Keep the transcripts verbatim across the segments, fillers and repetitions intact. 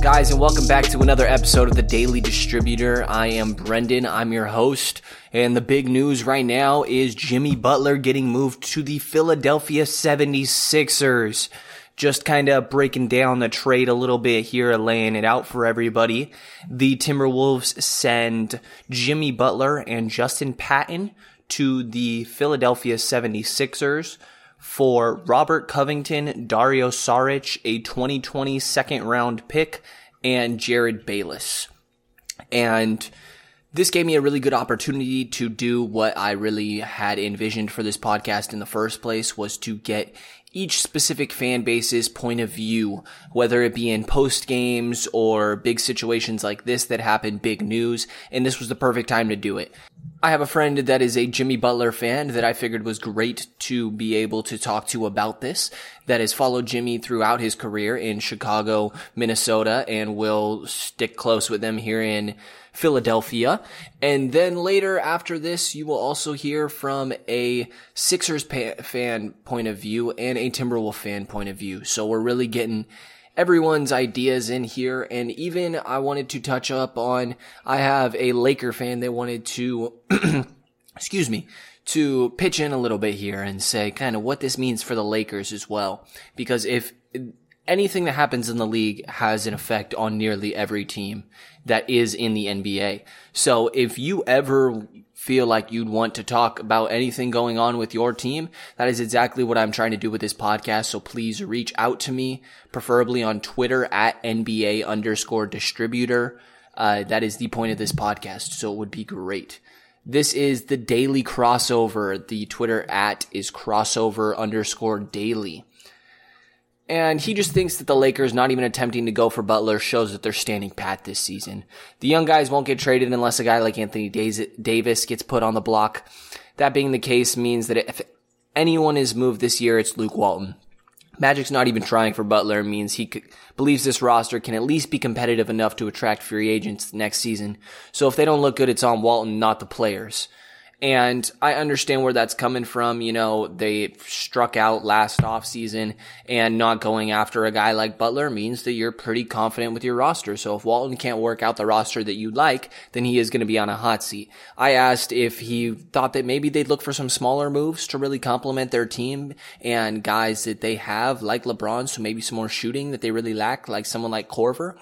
guys, and welcome back to another episode of the Daily Distributor. I am Brendan, I'm your host, and the big news right now is Jimmy Butler getting moved to the Philadelphia seventy-sixers. Just kind of breaking down the trade a little bit here, laying it out for everybody. The Timberwolves send Jimmy Butler and Justin Patton to the Philadelphia seventy-sixers for Robert Covington, Dario Saric, a twenty twenty second round pick, and Jared Bayless. And this gave me a really good opportunity to do what I really had envisioned for this podcast in the first place, was to get each specific fan base's point of view, whether it be in post games or big situations like this that happen, big news, and this was the perfect time to do it. I have a friend that is a Jimmy Butler fan that I figured was great to be able to talk to about this, that has followed Jimmy throughout his career in Chicago, Minnesota, and will stick close with them here in Philadelphia. And then later after this, you will also hear from a Sixers pa- fan point of view and a Timberwolves fan point of view. So we're really getting everyone's ideas in here. And even I wanted to touch up on, I have a Laker fan that wanted to, excuse me, to pitch in a little bit here and say kind of what this means for the Lakers as well. Because if anything that happens in the league has an effect on nearly every team that is in the N B A. So if you ever feel like you'd want to talk about anything going on with your team, that is exactly what I'm trying to do with this podcast. So please reach out to me, preferably on Twitter at N B A underscore distributor. Uh, that is the point of this podcast. So it would be great. This is the daily crossover. The Twitter at is crossover underscore daily. And he just thinks that the Lakers not even attempting to go for Butler shows that they're standing pat this season. The young guys won't get traded unless a guy like Anthony Davis gets put on the block. That being the case means that if anyone is moved this year, it's Luke Walton. Magic's not even trying for Butler means he could, believes this roster can at least be competitive enough to attract free agents next season. So if they don't look good, it's on Walton, not the players. And I understand where that's coming from. You know, they struck out last offseason, and not going after a guy like Butler means that you're pretty confident with your roster. So if Walton can't work out the roster that you'd like, then he is going to be on a hot seat. I asked if he thought that maybe they'd look for some smaller moves to really complement their team and guys that they have like LeBron, so maybe some more shooting that they really lack, like someone like Korver.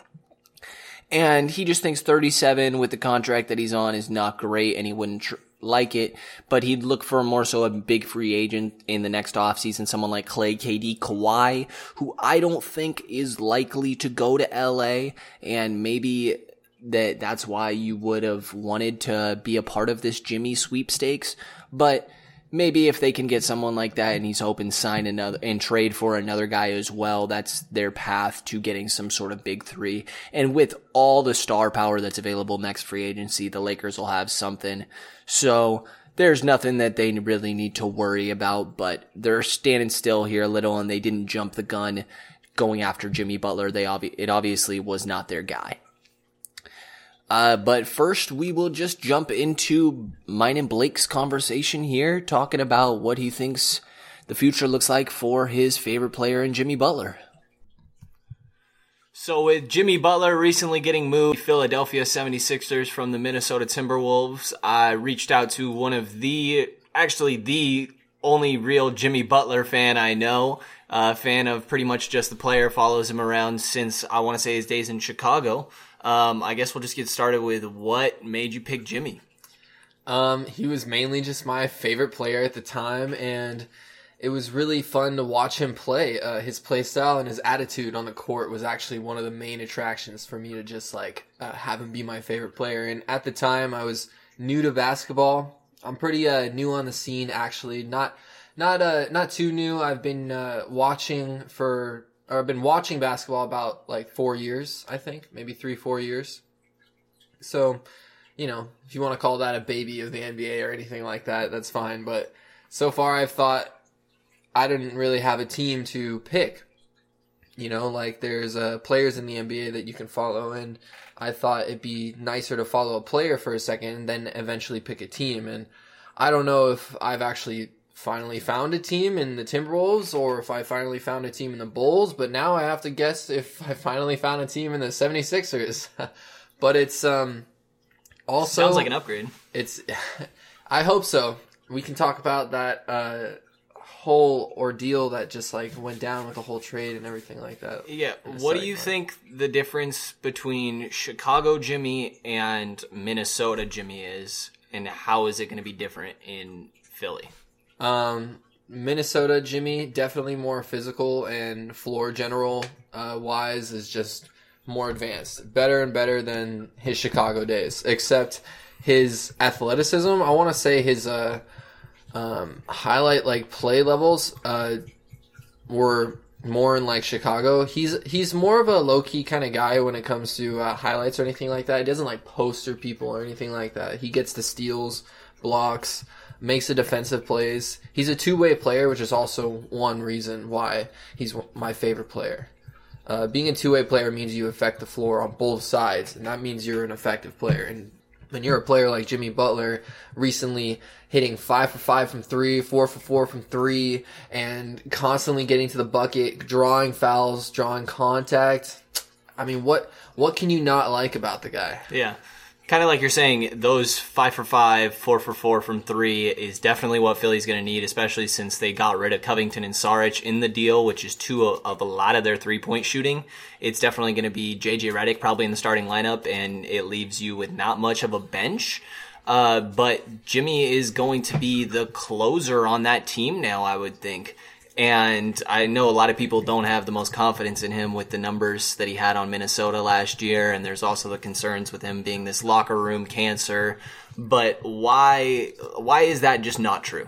And he just thinks thirty-seven with the contract that he's on is not great, and he wouldn't tr- like it, but he'd look for more so a big free agent in the next offseason, someone like Clay, K D, Kawhi, who I don't think is likely to go to L A, and maybe that that's why you would have wanted to be a part of this Jimmy sweepstakes. But maybe if they can get someone like that and he's hoping to sign another and trade for another guy as well, that's their path to getting some sort of big three. And with all the star power that's available next free agency, the Lakers will have something. So there's nothing that they really need to worry about, but they're standing still here a little, and they didn't jump the gun going after Jimmy Butler. They obvi- it obviously was not their guy. Uh, but first, we will just jump into mine and Blake's conversation here, talking about what he thinks the future looks like for his favorite player in Jimmy Butler. So with Jimmy Butler recently getting moved to Philadelphia seventy-sixers from the Minnesota Timberwolves, I reached out to one of the, actually the only real Jimmy Butler fan I know, a uh, fan of pretty much just the player, follows him around since I want to say his days in Chicago. Um, I guess we'll just get started with what made you pick Jimmy? Um, he was mainly just my favorite player at the time, and it was really fun to watch him play. Uh, his play style and his attitude on the court was actually one of the main attractions for me to just like uh, have him be my favorite player. And at the time, I was new to basketball. I'm pretty uh, new on the scene, actually. Not not uh, not too new. I've been uh, watching for. Or I've been watching basketball about like four years, I think, maybe three, four years. So, you know, if you want to call that a baby of the N B A or anything like that, that's fine. But so far I've thought I didn't really have a team to pick. You know, like there's uh, players in the N B A that you can follow, and I thought it'd be nicer to follow a player for a second and then eventually pick a team. And I don't know if I've actually finally found a team in the Timberwolves or if I finally found a team in the Bulls, but now I have to guess if I finally found a team in the seventy-sixers. But it's um also sounds like an upgrade. It's I hope so. We can talk about that uh whole ordeal that just like went down with the whole trade and everything like that. Yeah, what do you point. think the difference between Chicago Jimmy and Minnesota Jimmy is, and how is it going to be different in Philly? Um, Minnesota Jimmy definitely more physical and floor general uh, wise is just more advanced, better and better than his Chicago days. Except his athleticism, I want to say his uh. Um, highlight like play levels uh, were more in like Chicago. He's he's more of a low key kind of guy when it comes to uh, highlights or anything like that. He doesn't like poster people or anything like that. He gets the steals, blocks, makes the defensive plays. He's a two way player, which is also one reason why he's my favorite player. Uh, being a two way player means you affect the floor on both sides, and that means you're an effective player. And when you're a player like Jimmy Butler, recently hitting five for five from three, four for four from three, and constantly getting to the bucket, drawing fouls, drawing contact. I mean, what what can you not like about the guy? Yeah. Kind of like you're saying, those five for five, four for four from three is definitely what Philly's going to need, especially since they got rid of Covington and Saric in the deal, which is two of a lot of their three-point shooting. It's definitely going to be J J Redick probably in the starting lineup, and it leaves you with not much of a bench. Uh, but Jimmy is going to be the closer on that team now, I would think. And I know a lot of people don't have the most confidence in him with the numbers that he had on Minnesota last year, and there's also the concerns with him being this locker room cancer. But why why is that just not true?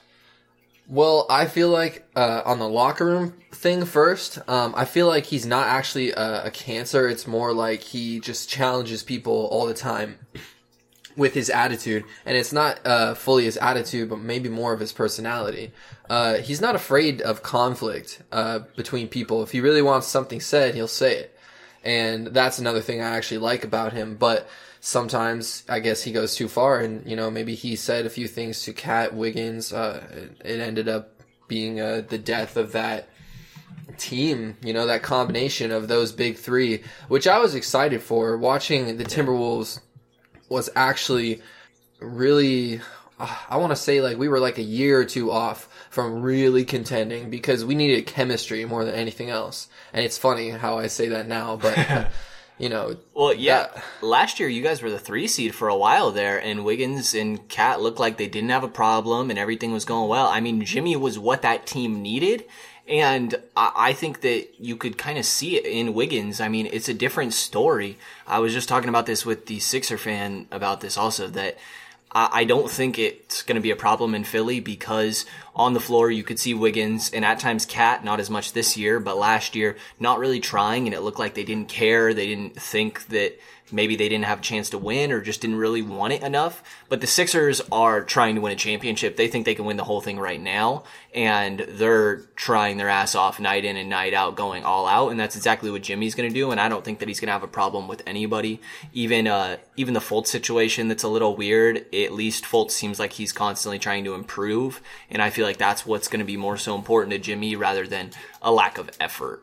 Well, I feel like uh, on the locker room thing first, um, I feel like he's not actually a, a cancer. It's more like he just challenges people all the time with his attitude, and it's not uh, fully his attitude, but maybe more of his personality. Uh, he's not afraid of conflict uh, between people. If he really wants something said, he'll say it, and that's another thing I actually like about him. But sometimes I guess he goes too far, and you know maybe he said a few things to Cat Wiggins. Uh, it, it ended up being uh, the death of that team, you know, that combination of those big three, which I was excited for. Watching the Timberwolves was actually really, I want to say like we were like a year or two off from really contending because we needed chemistry more than anything else. And it's funny how I say that now, but you know. Well, yeah, that, last year you guys were the three seed for a while there, and Wiggins and Cat looked like they didn't have a problem and everything was going well. I mean, Jimmy was what that team needed. And I think that you could kind of see it in Wiggins. I mean, it's a different story. I was just talking about this with the Sixer fan about this also, that I don't think it's going to be a problem in Philly because on the floor you could see Wiggins and at times Cat, not as much this year, but last year, not really trying, and it looked like they didn't care. They didn't think that maybe they didn't have a chance to win or just didn't really want it enough. But the Sixers are trying to win a championship. They think they can win the whole thing right now, and they're trying their ass off night in and night out, going all out, and that's exactly what Jimmy's going to do, and I don't think that he's going to have a problem with anybody. Even uh, even the Fultz situation that's a little weird, at least Fultz seems like he's constantly trying to improve, and I feel like that's what's going to be more so important to Jimmy rather than a lack of effort.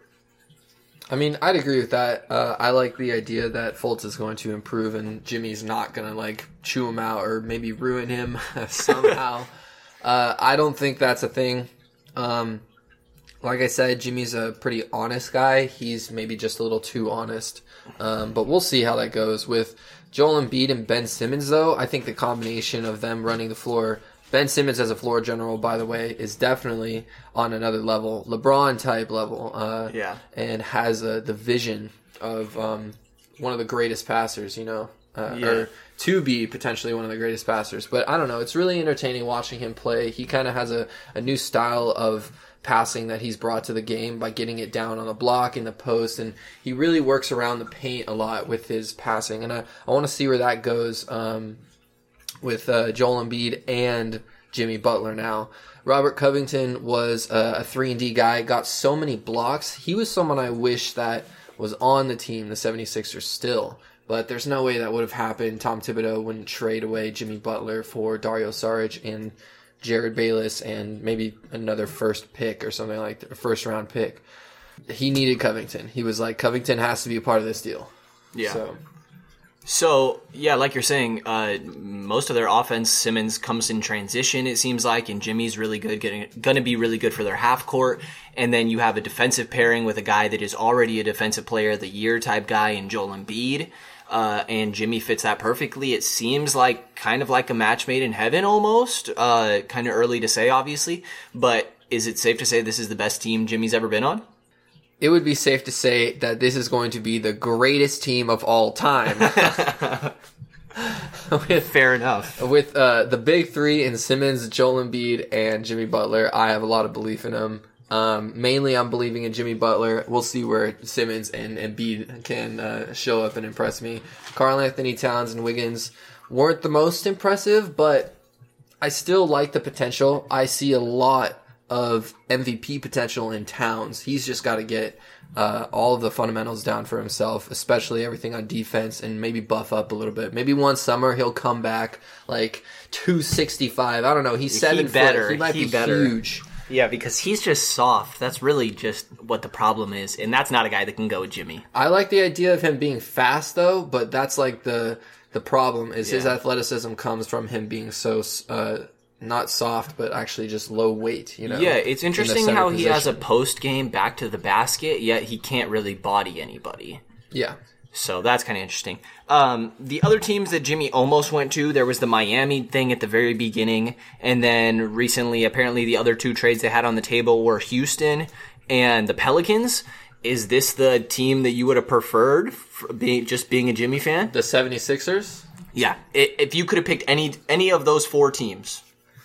I mean, I'd agree with that. Uh, I like the idea that Fultz is going to improve and Jimmy's not going to, like, chew him out or maybe ruin him somehow. uh, I don't think that's a thing. Um, like I said, Jimmy's a pretty honest guy. He's maybe just a little too honest. Um, but we'll see how that goes. With Joel Embiid and Ben Simmons, though, I think the combination of them running the floor, Ben Simmons as a floor general, by the way, is definitely on another level, LeBron type level. Uh, yeah, and has uh, the vision of um, one of the greatest passers, you know, uh, yeah. or to be potentially one of the greatest passers. But I don't know, it's really entertaining watching him play. He kind of has a, a new style of passing that he's brought to the game by getting it down on the block in the post, and he really works around the paint a lot with his passing. And I, I want to see where that goes. Um, with uh, Joel Embiid and Jimmy Butler now. Robert Covington was uh, a three and D guy, got so many blocks. He was someone I wish that was on the team, the seventy-sixers still. But there's no way that would have happened. Tom Thibodeau wouldn't trade away Jimmy Butler for Dario Saric and Jared Bayless and maybe another first pick or something like that, a first round pick. He needed Covington. He was like, Covington has to be a part of this deal. Yeah. So, so yeah, like you're saying, uh, most of their offense, Simmons comes in transition, it seems like, and Jimmy's really good, getting going to be really good for their half court. And then you have a defensive pairing with a guy that is already a defensive player of the year type guy in Joel Embiid. Uh, and Jimmy fits that perfectly. It seems like kind of like a match made in heaven almost. Uh, kind of early to say, obviously. But is it safe to say this is the best team Jimmy's ever been on? It would be safe to say that this is going to be the greatest team of all time. with, Fair enough. With uh, the big three in Simmons, Joel Embiid, and Jimmy Butler, I have a lot of belief in them. Um, mainly, I'm believing in Jimmy Butler. We'll see where Simmons and Embiid can uh, show up and impress me. Karl Anthony Towns and Wiggins weren't the most impressive, but I still like the potential. I see a lot of M V P potential in Towns. He's just got to get uh, all of the fundamentals down for himself, especially everything on defense, and maybe buff up a little bit. Maybe one summer he'll come back like two sixty-five. I don't know. He's seven he better. foot. He might he be better. huge. Yeah, because he's just soft. That's really just what the problem is, and that's not a guy that can go with Jimmy. I like the idea of him being fast, though, but that's like the the problem is his Yeah. athleticism comes from him being so uh, not soft, but actually just low weight. You know. Yeah, it's in the interesting center how he has a position. post game back to the basket, yet he can't really body anybody. Yeah. So that's kind of interesting. Um, the other teams that Jimmy almost went to, there was the Miami thing at the very beginning, and then recently, apparently the other two trades they had on the table were Houston and the Pelicans. Is this the team that you would have preferred, for being just being a Jimmy fan? The seventy-sixers? Yeah, I- if you could have picked any any of those four teams.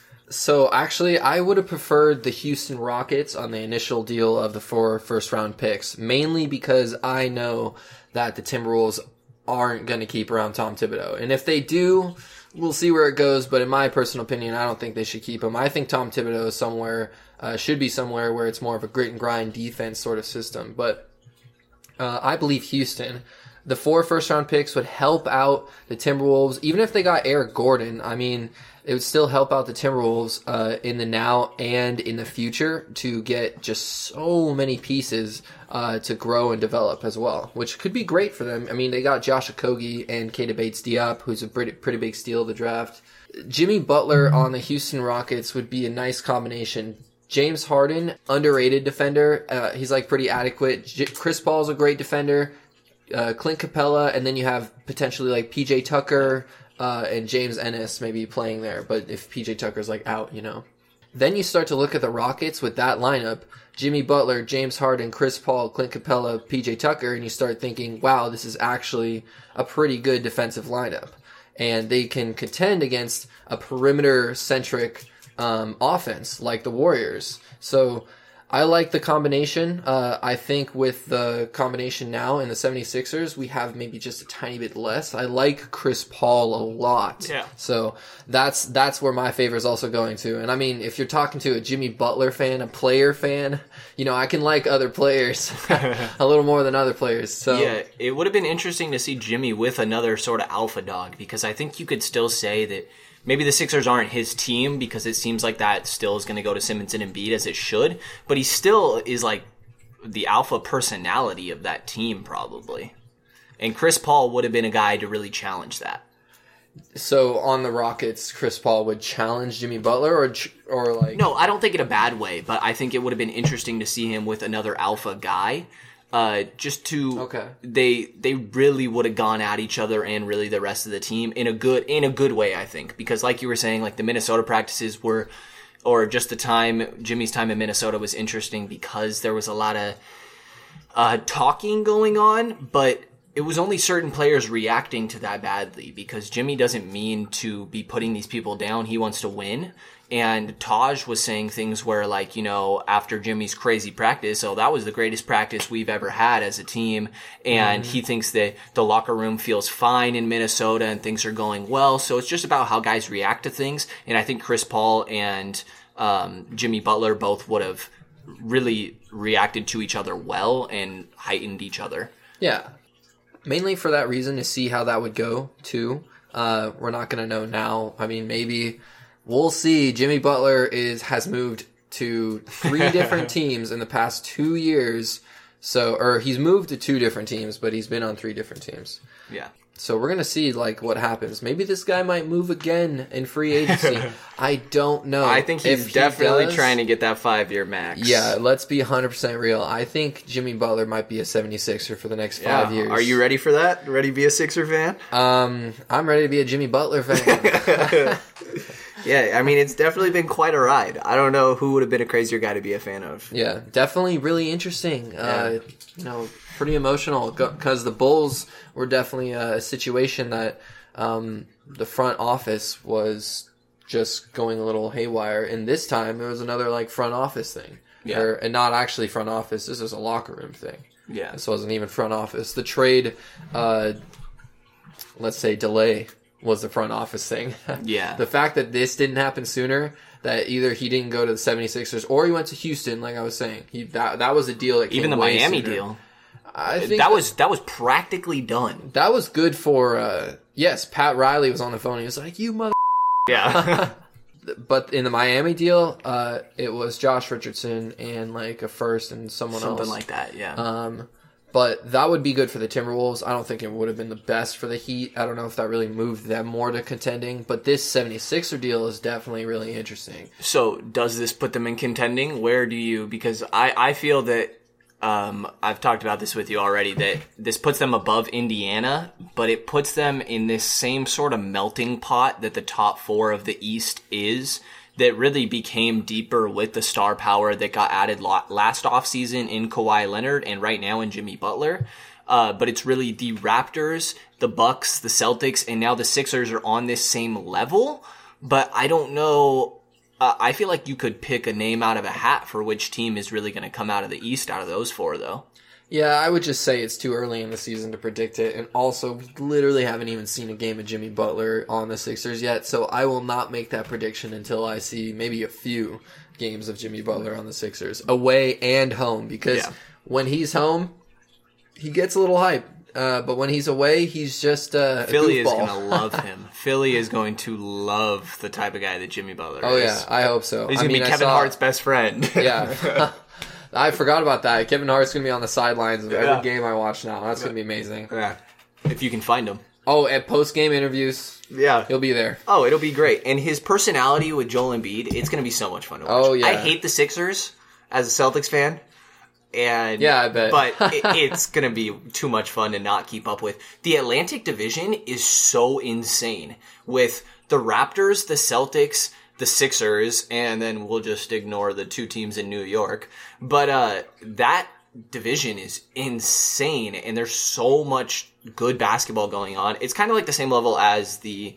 So actually, I would have preferred the Houston Rockets on the initial deal of the four first round picks, mainly because I know that the Timberwolves aren't going to keep around Tom Thibodeau. And if they do, we'll see where it goes. But in my personal opinion, I don't think they should keep him. I think Tom Thibodeau is somewhere, uh, should be somewhere where it's more of a grit and grind defense sort of system. But uh, I believe Houston, the four first round picks would help out the Timberwolves. Even if they got Eric Gordon, I mean, it would still help out the Timberwolves uh, in the now and in the future to get just so many pieces uh, to grow and develop as well, which could be great for them. I mean, they got Josh Okogie and Keita Bates-Diop, who's a pretty, pretty big steal of the draft. Jimmy Butler on the Houston Rockets would be a nice combination. James Harden, underrated defender. Uh, he's like pretty adequate. J- Chris Paul's a great defender. Uh, Clint Capella, and then you have potentially like P J Tucker, Uh, and James Ennis maybe playing there, but if P J Tucker's like out, you know. Then you start to look at the Rockets with that lineup, Jimmy Butler, James Harden, Chris Paul, Clint Capella, P J Tucker, and you start thinking, wow, this is actually a pretty good defensive lineup. And they can contend against a perimeter-centric um, offense like the Warriors. So I like the combination. Uh, I think with the combination now in the seventy-sixers, we have maybe just a tiny bit less. I like Chris Paul a lot. Yeah. So that's that's where my favor is also going to. And I mean, if you're talking to a Jimmy Butler fan, a player fan, you know, I can like other players a little more than other players. So Yeah, it would have been interesting to see Jimmy with another sort of alpha dog, because I think you could still say that maybe the Sixers aren't his team, because it seems like that still is going to go to Simmons and Embiid as it should, but he still is like the alpha personality of that team probably. And Chris Paul would have been a guy to really challenge that. So on the Rockets, Chris Paul would challenge Jimmy Butler, or or like No, I don't think in a bad way, but I think it would have been interesting to see him with another alpha guy. Uh, just to Okay. they they really would have gone at each other and really the rest of the team in a good in a good way, I think, because like you were saying, like the Minnesota practices were, or just the time Jimmy's time in Minnesota was interesting because there was a lot of uh, talking going on, but it was only certain players reacting to that badly, because Jimmy doesn't mean to be putting these people down. He wants to win. And Taj was saying things where, like, you know, after Jimmy's crazy practice, oh, that was the greatest practice we've ever had as a team. And mm-hmm. he thinks that the locker room feels fine in Minnesota and things are going well. So it's just about how guys react to things. And I think Chris Paul and um, Jimmy Butler both would have really reacted to each other well and heightened each other. Yeah. Mainly for that reason, to see how that would go, too. Uh, we're not going to know now. I mean, maybe we'll see. Jimmy Butler is has moved to three different teams in the past two years. So, or he's moved to two different teams, but he's been on three different teams. Yeah. So we're gonna see like what happens. Maybe this guy might move again in free agency. I don't know. I think he's If definitely he does, trying to get that five-year max. Yeah, let's be one hundred percent real. I think Jimmy Butler might be a seventy-sixer for the next five Yeah. years. Are you ready for that? Ready to be a Sixer fan? Um, I'm ready to be a Jimmy Butler fan. Yeah, I mean, it's definitely been quite a ride. I don't know who would have been a crazier guy to be a fan of. Yeah, definitely really interesting. Uh, you know, pretty emotional because the Bulls were definitely a situation that um, the front office was just going a little haywire. And this time it was another like front office thing. Yeah. Or, and not actually front office. This is a locker room thing. Yeah. This wasn't even front office. The trade, uh, let's say delay, was the front office thing. Yeah. The fact that this didn't happen sooner, that either he didn't go to the seventy-sixers or he went to Houston, like I was saying. He that, that was a deal that came Even the way Miami sooner. deal. I think That was that was practically done. that was good for, uh, yes, Pat Riley was on the phone. He was like, you mother... Yeah. But in the Miami deal, uh, it was Josh Richardson and like a first and someone Something else. like that, yeah. Um, but that would be good for the Timberwolves. I don't think it would have been the best for the Heat. I don't know if that really moved them more to contending. But this seventy-sixer deal is definitely really interesting. So does this put them in contending? Where do you, because I, I feel that, um, I've talked about this with you already, that this puts them above Indiana, but it puts them in this same sort of melting pot that the top four of the East is, that really became deeper with the star power that got added last offseason in Kawhi Leonard and right now in Jimmy Butler. Uh, but it's really the Raptors, the Bucks, the Celtics, and now the Sixers are on this same level. But I don't know. Uh, I feel like you could pick a name out of a hat for which team is really going to come out of the East out of those four, though. Yeah, I would just say it's too early in the season to predict it. And also, we literally haven't even seen a game of Jimmy Butler on the Sixers yet. So I will not make that prediction until I see maybe a few games of Jimmy Butler on the Sixers, away and home. Because Yeah. when he's home, he gets a little hype. Uh, but when he's away, he's just uh, a Philly is goofball. going to love him. Philly is going to love the type of guy that Jimmy Butler Oh, is. yeah, I hope so. He's I going to mean, be I Kevin saw- Hart's best friend. Yeah. I forgot about that. Kevin Hart's going to be on the sidelines of Yeah. every game I watch now. That's going to be amazing. Yeah. If you can find him. Oh, at post-game interviews, Yeah. he'll be there. Oh, it'll be great. And his personality with Joel Embiid, it's going to be so much fun to watch. Oh, yeah. I hate the Sixers as a Celtics fan. And Yeah, I bet. But it, it's going to be too much fun to not keep up with. The Atlantic Division is so insane with the Raptors, the Celtics, the Sixers, and then we'll just ignore the two teams in New York. But uh, that division is insane, and there's so much good basketball going on. It's kind of like the same level as the...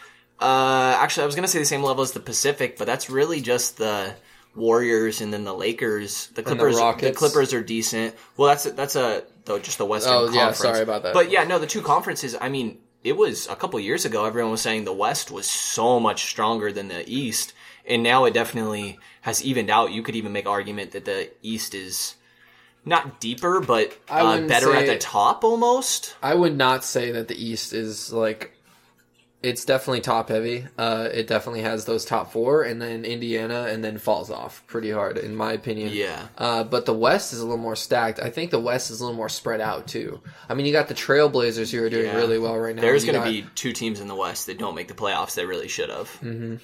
Uh, actually, I was going to say the same level as the Pacific, but that's really just the Warriors and then the Lakers. The the Clippers, the, Rockets. Clippers are decent. Well, that's that's a though just the Western Oh, yeah, Conference. sorry about that. But yeah, no, the two conferences. I mean, it was a couple years ago. Everyone was saying the West was so much stronger than the East, and now it definitely has evened out. You could even make argument that the East is not deeper, but I uh, wouldn't better at say- the top almost. I would not say that the East is like... It's definitely top heavy. Uh, it definitely has those top four, and then Indiana, and then falls off pretty hard, in my opinion. Yeah. Uh, but the West is a little more stacked. I think the West is a little more spread out too. I mean, you got the Trailblazers who are doing Yeah. really well right now. There's You going to got- be two teams in the West that don't make the playoffs that really should have. Mm-hmm.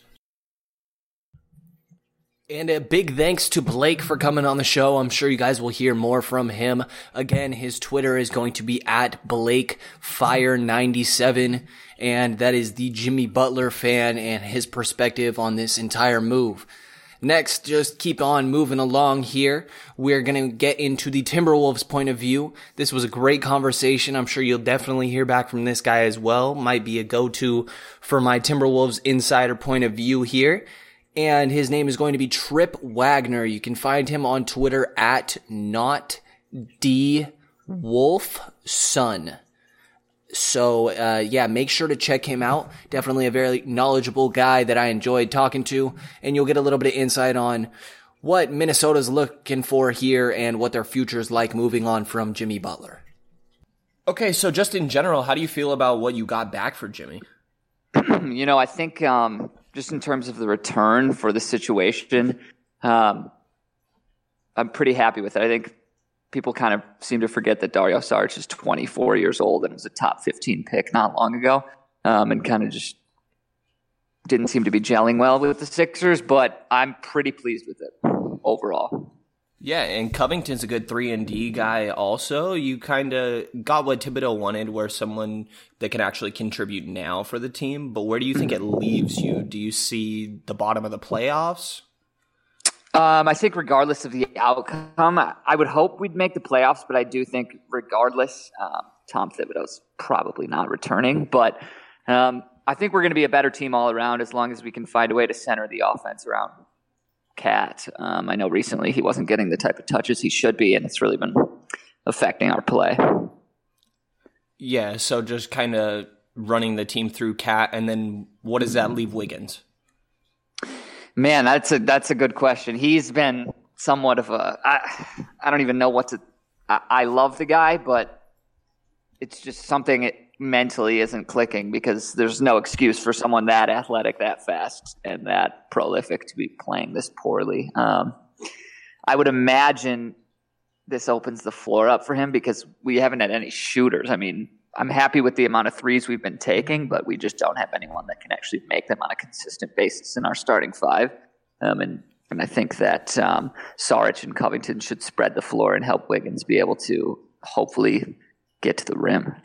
And a big thanks to Blake for coming on the show. I'm sure you guys will hear more from him. Again, his Twitter is going to be at Blake Fire ninety-seven, and that is the Jimmy Butler fan and his perspective on this entire move. Next, just keep on moving along here. We're going to get into the Timberwolves' point of view. This was a great conversation. I'm sure you'll definitely hear back from this guy as well. Might be a go-to for my Timberwolves insider point of view here. And his name is going to be Trip Wagner. You can find him on Twitter at not D Wolf Son. So, uh, yeah, make sure to check him out. Definitely a very knowledgeable guy that I enjoyed talking to. And you'll get a little bit of insight on what Minnesota's looking for here and what their future is like moving on from Jimmy Butler. Okay, so just in general, how do you feel about what you got back for Jimmy? You know, I think um, just in terms of the return for the situation, um, I'm pretty happy with it. I think people kind of seem to forget that Dario Saric is twenty-four years old and was a top fifteen pick not long ago, um, and kind of just didn't seem to be gelling well with the Sixers, but I'm pretty pleased with it overall. Yeah, and Covington's a good three and D guy also. You kind of got what Thibodeau wanted, where someone that can actually contribute now for the team, but where do you think it leaves you? Do you see the bottom of the playoffs? Um, I think regardless of the outcome, I would hope we'd make the playoffs, but I do think regardless, um, Tom Thibodeau's probably not returning, but um, I think we're going to be a better team all around as long as we can find a way to center the offense around Cat. Um, I know recently he wasn't getting the type of touches he should be, and it's really been affecting our play. Yeah, so just kind of running the team through Cat, and then what does that leave Wiggins? Man, that's a that's a good question. He's been somewhat of a I, I don't even know what to. I, I love the guy, but it's just something it mentally isn't clicking because there's no excuse for someone that athletic, that fast, and that prolific to be playing this poorly. Um, I would imagine this opens the floor up for him because we haven't had any shooters. I mean, I'm happy with the amount of threes we've been taking, but we just don't have anyone that can actually make them on a consistent basis in our starting five. Um, and, and I think that um, Saric and Covington should spread the floor and help Wiggins be able to hopefully get to the rim.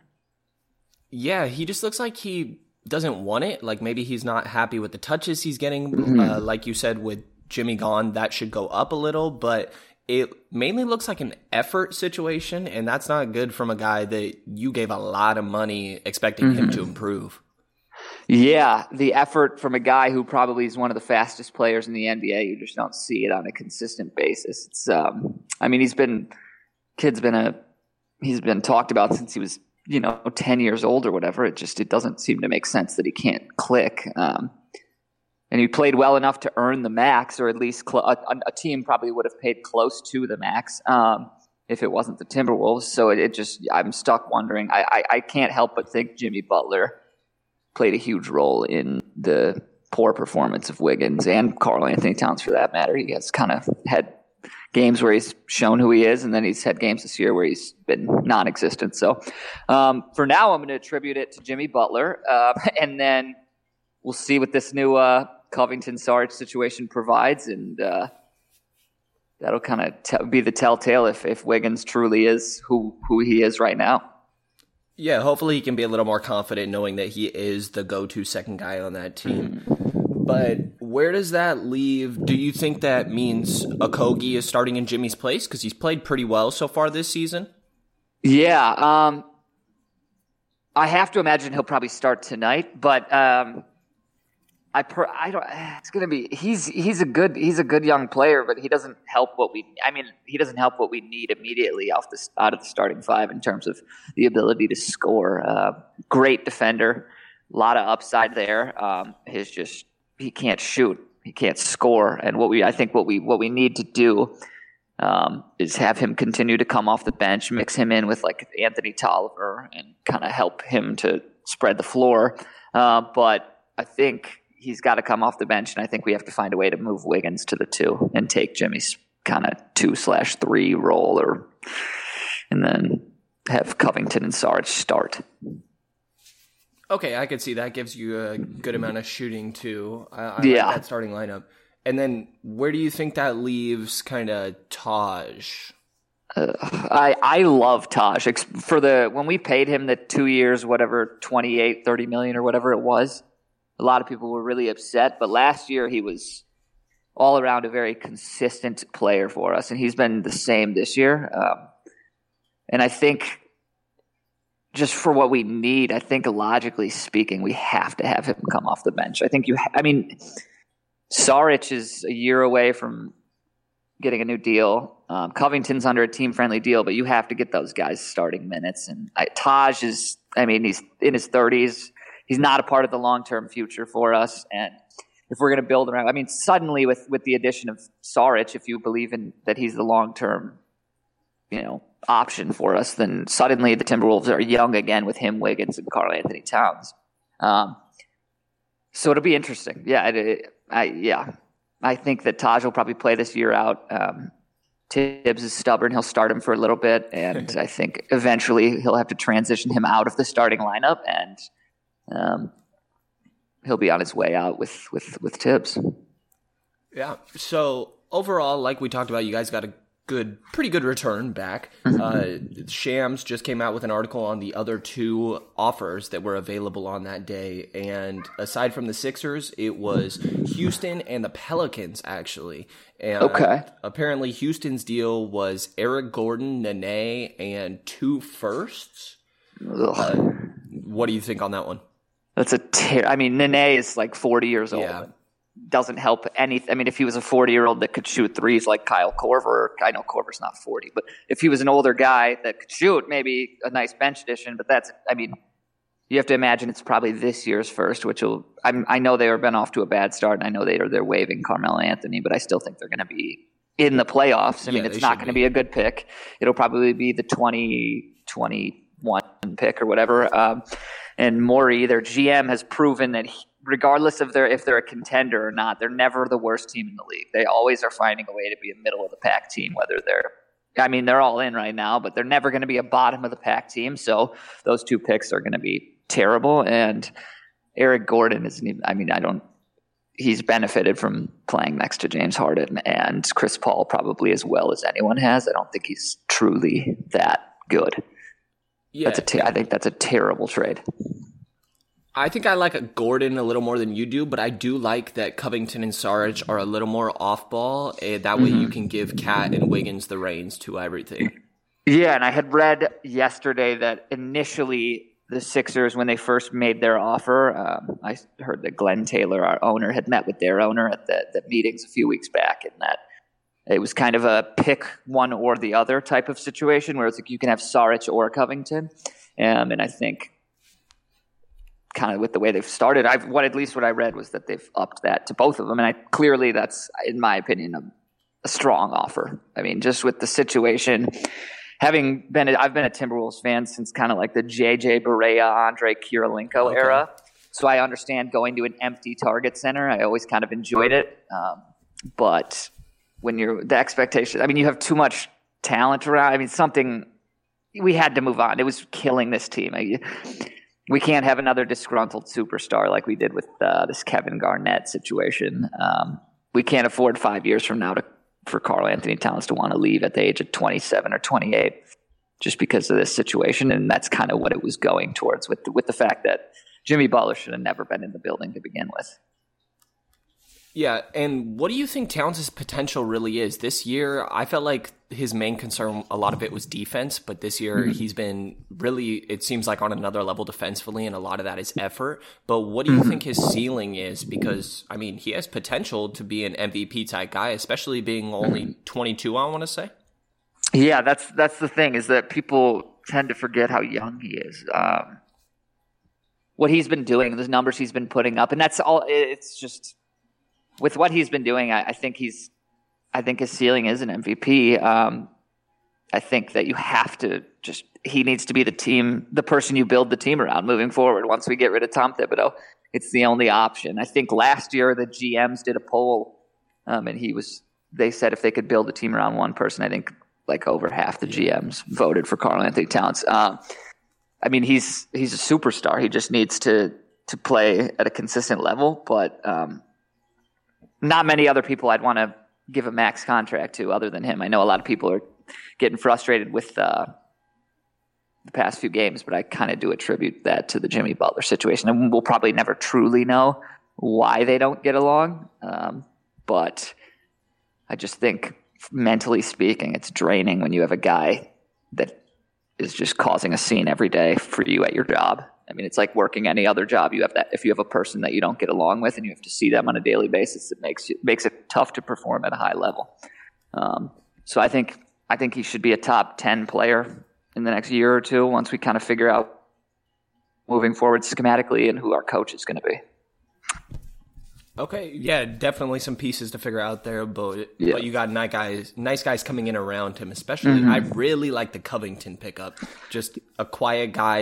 Yeah, he just looks like he doesn't want it. Like maybe he's not happy with the touches he's getting. Mm-hmm. Uh, like you said, with Jimmy gone, that should go up a little, but it mainly looks like an effort situation, and that's not good from a guy that you gave a lot of money expecting mm-hmm. him to improve. Yeah, the effort from a guy who probably is one of the fastest players in the N B A, you just don't see it on a consistent basis. It's, um, I mean, he's been, kid's been a, he's been talked about since he was, you know, ten years old or whatever. It just, it doesn't seem to make sense that he can't click. Um, and he played well enough to earn the max, or at least cl- a, a team probably would have paid close to the max um, if it wasn't the Timberwolves. So it, it just, I'm stuck wondering. I, I, I can't help but think Jimmy Butler played a huge role in the poor performance of Wiggins and Karl Anthony Towns for that matter. He has kind of had games where he's shown who he is, and then he's had games this year where he's been non-existent. So um, for now, I'm going to attribute it to Jimmy Butler, uh, and then we'll see what this new uh, Covington-Saric situation provides, and uh, that'll kind of t- be the telltale if, if Wiggins truly is who, who he is right now. Yeah, hopefully he can be a little more confident knowing that he is the go-to second guy on that team. Mm. But where does that leave? Do you think that means Okogie is starting in Jimmy's place? Because he's played pretty well so far this season. Yeah, um, I have to imagine he'll probably start tonight, but um, I per, I don't. It's gonna be he's he's a good he's a good young player, but he doesn't help what we. I mean, he doesn't help what we need immediately off the out of the starting five in terms of the ability to score. Uh, great defender, a lot of upside there. Um, his just he can't shoot, he can't score, and what we I think what we what we need to do um, is have him continue to come off the bench, mix him in with like Anthony Tolliver, and kind of help him to spread the floor. Uh, but I think he's got to come off the bench, and I think we have to find a way to move Wiggins to the two and take Jimmy's kind of two slash three role, or and then have Covington and Saric start. Okay, I could see that gives you a good amount of shooting too. I, I yeah. like that starting lineup. And then where do you think that leaves kind of Taj? Uh, I I love Taj for the when we paid him the two years, whatever, twenty-eight, thirty million or whatever it was. A lot of people were really upset, but last year he was all around a very consistent player for us, and he's been the same this year. Um, and I think just for what we need, I think logically speaking, we have to have him come off the bench. I think you, ha- I mean, Saric is a year away from getting a new deal. Um, Covington's under a team-friendly deal, but you have to get those guys starting minutes. And I, Taj is, I mean, he's in his thirties. He's not a part of the long-term future for us. And if we're going to build around, I mean, suddenly with, with the addition of Saric, if you believe in that he's the long-term, you know, option for us, then suddenly the Timberwolves are young again with him, Wiggins, and Karl Anthony Towns. Um, So it'll be interesting. Yeah, it, it, I yeah, I think that Taj will probably play this year out. Um, Tibbs is stubborn; he'll start him for a little bit, and I think eventually he'll have to transition him out of the starting lineup, and um, he'll be on his way out with with with Tibbs. Yeah. So overall, like we talked about, you guys got a good, pretty good return back. uh, Shams just came out with an article on the other two offers that were available on that day. And aside from the Sixers, it was Houston and the Pelicans, actually. And okay. Apparently Houston's deal was Eric Gordon, Nene, and two firsts. Uh, what do you think on that one? That's a ter- I mean, Nene is like forty years old. Yeah. Doesn't help anything. I mean, if he was a forty-year-old that could shoot threes like Kyle Korver, I know Korver's not forty, but if he was an older guy that could shoot, maybe a nice bench addition. But that's, I mean, you have to imagine it's probably this year's first, which will, I'm, I know they've been off to a bad start, and I know they are, they're waiving Carmelo Anthony, but I still think they're going to be in the playoffs. I mean, yeah, it's not going to be a good pick. It'll probably be the twenty twenty-one pick or whatever. Um, and Morey, their G M, has proven that he, regardless of their if they're a contender or not, they're never the worst team in the league. They always are finding a way to be a middle of the pack team, whether they're, I mean, they're all in right now, but they're never going to be a bottom of the pack team. So those two picks are going to be terrible. And Eric Gordon isn't even, I mean, I don't, he's benefited from playing next to James Harden and Chris Paul probably as well as anyone has. I don't think he's truly that good. Yeah, that's a te- I think that's a terrible trade. I think I like a Gordon a little more than you do, but I do like that Covington and Saric are a little more off-ball. And that way mm-hmm. you can give Cat and Wiggins the reins to everything. Yeah, and I had read yesterday that initially the Sixers, when they first made their offer, um, I heard that Glenn Taylor, our owner, had met with their owner at the, the meetings a few weeks back, and that it was kind of a pick one or the other type of situation where it's like you can have Saric or Covington. Um, and I think kind of with the way they've started, I've what at least what I read was that they've upped that to both of them, and I clearly that's, in my opinion, a, a strong offer. I mean, just with the situation, having been, a, I've been a Timberwolves fan since kind of like the J J Barea, Andre Kirilenko okay. era, so I understand going to an empty Target Center. I always kind of enjoyed it, um, but when you're the expectation, I mean, you have too much talent around. I mean, something we had to move on. It was killing this team. I, We can't have another disgruntled superstar like we did with uh, this Kevin Garnett situation. Um, we can't afford five years from now to, for Karl Anthony Towns to want to leave at the age of twenty-seven or twenty-eight just because of this situation. And that's kind of what it was going towards with the, with the fact that Jimmy Butler should have never been in the building to begin with. Yeah, and what do you think Towns' potential really is? This year, I felt like his main concern, a lot of it was defense, but this year mm-hmm. he's been really, it seems like on another level defensively, and a lot of that is effort. But what do you mm-hmm. think his ceiling is? Because, I mean, he has potential to be an M V P-type guy, especially being only twenty-two, I want to say. Yeah, that's that's the thing, is that people tend to forget how young he is. Um, what he's been doing, the numbers he's been putting up, and that's all, it's just... With what he's been doing, I, I think he's, I think his ceiling is an M V P. Um, I think that you have to just, he needs to be the team, the person you build the team around moving forward. Once we get rid of Tom Thibodeau, it's the only option. I think last year the G Ms did a poll, um, and he was, they said if they could build a team around one person, I think like over half the G Ms voted for Karl Anthony Towns. Um, I mean, he's he's a superstar. He just needs to to play at a consistent level, but. Um, Not many other people I'd want to give a max contract to other than him. I know a lot of people are getting frustrated with uh, the past few games, but I kind of do attribute that to the Jimmy Butler situation. And we'll probably never truly know why they don't get along. Um, but I just think, mentally speaking, it's draining when you have a guy that is just causing a scene every day for you at your job. I mean, it's like working any other job. You have that. If you have a person that you don't get along with and you have to see them on a daily basis, it makes you, makes it tough to perform at a high level. Um, so I think I think he should be a top ten player in the next year or two once we kind of figure out moving forward schematically and who our coach is going to be. Okay, yeah, definitely some pieces to figure out there, but, yeah. but you got nice guys, nice guys coming in around him. Especially, mm-hmm. I really like the Covington pickup. Just a quiet guy that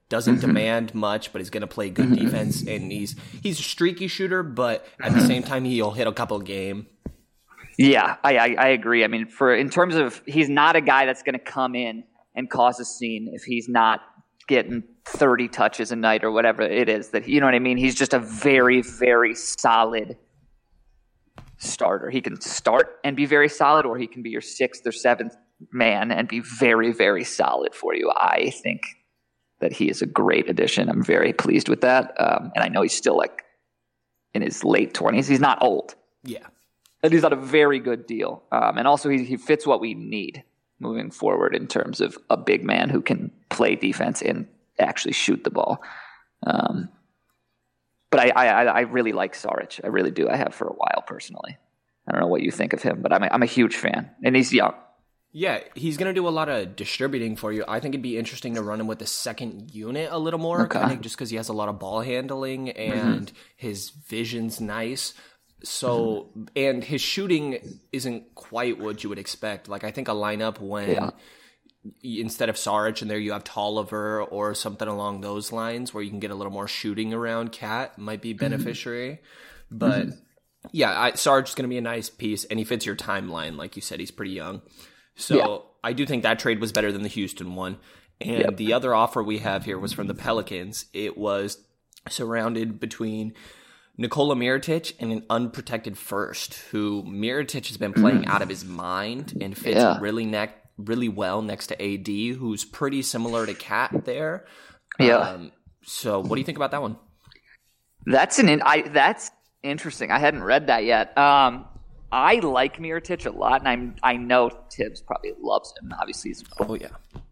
doesn't mm-hmm. demand much, but he's going to play good mm-hmm. defense, and he's he's a streaky shooter, but at the same time, he'll hit a couple game. Yeah, I, I, I agree. I mean, for in terms of, he's not a guy that's going to come in and cause a scene if he's not getting thirty touches a night or whatever it is. That you know what I mean? He's just a very, very solid starter. He can start and be very solid, or he can be your sixth or seventh man and be very, very solid for you. I think that he is a great addition. I'm very pleased with that. Um, and I know he's still like in his late twenties. He's not old. Yeah. And he's on a very good deal. Um, and also he, he fits what we need moving forward in terms of a big man who can play defense and actually shoot the ball. Um, but I, I, I really like Saric. I really do. I have for a while personally. I don't know what you think of him, but I'm a, I'm a huge fan. And he's young. Yeah, he's going to do a lot of distributing for you. I think it'd be interesting to run him with the second unit a little more. Okay. I think just because he has a lot of ball handling and mm-hmm. his vision's nice. So, mm-hmm. and his shooting isn't quite what you would expect. Like, I think a lineup when yeah. instead of Saric in there, you have Tolliver or something along those lines where you can get a little more shooting around Cat might be beneficiary. Mm-hmm. But mm-hmm. yeah, I, Sarge's going to be a nice piece, and he fits your timeline. Like you said, he's pretty young. So yeah. I do think that trade was better than the Houston one. And yep. the other offer we have here was from the Pelicans. It was surrounded between Nikola Mirotic and an unprotected first, who Mirotic has been playing mm. out of his mind and fits yeah. really ne- really well next to A D, who's pretty similar to Cat there. Yeah. Um, so what do you think about that one? That's an in- I that's interesting. I hadn't read that yet. Um, I like Mirotic a lot, and I'm I know Tibbs probably loves him. Obviously, he's oh yeah.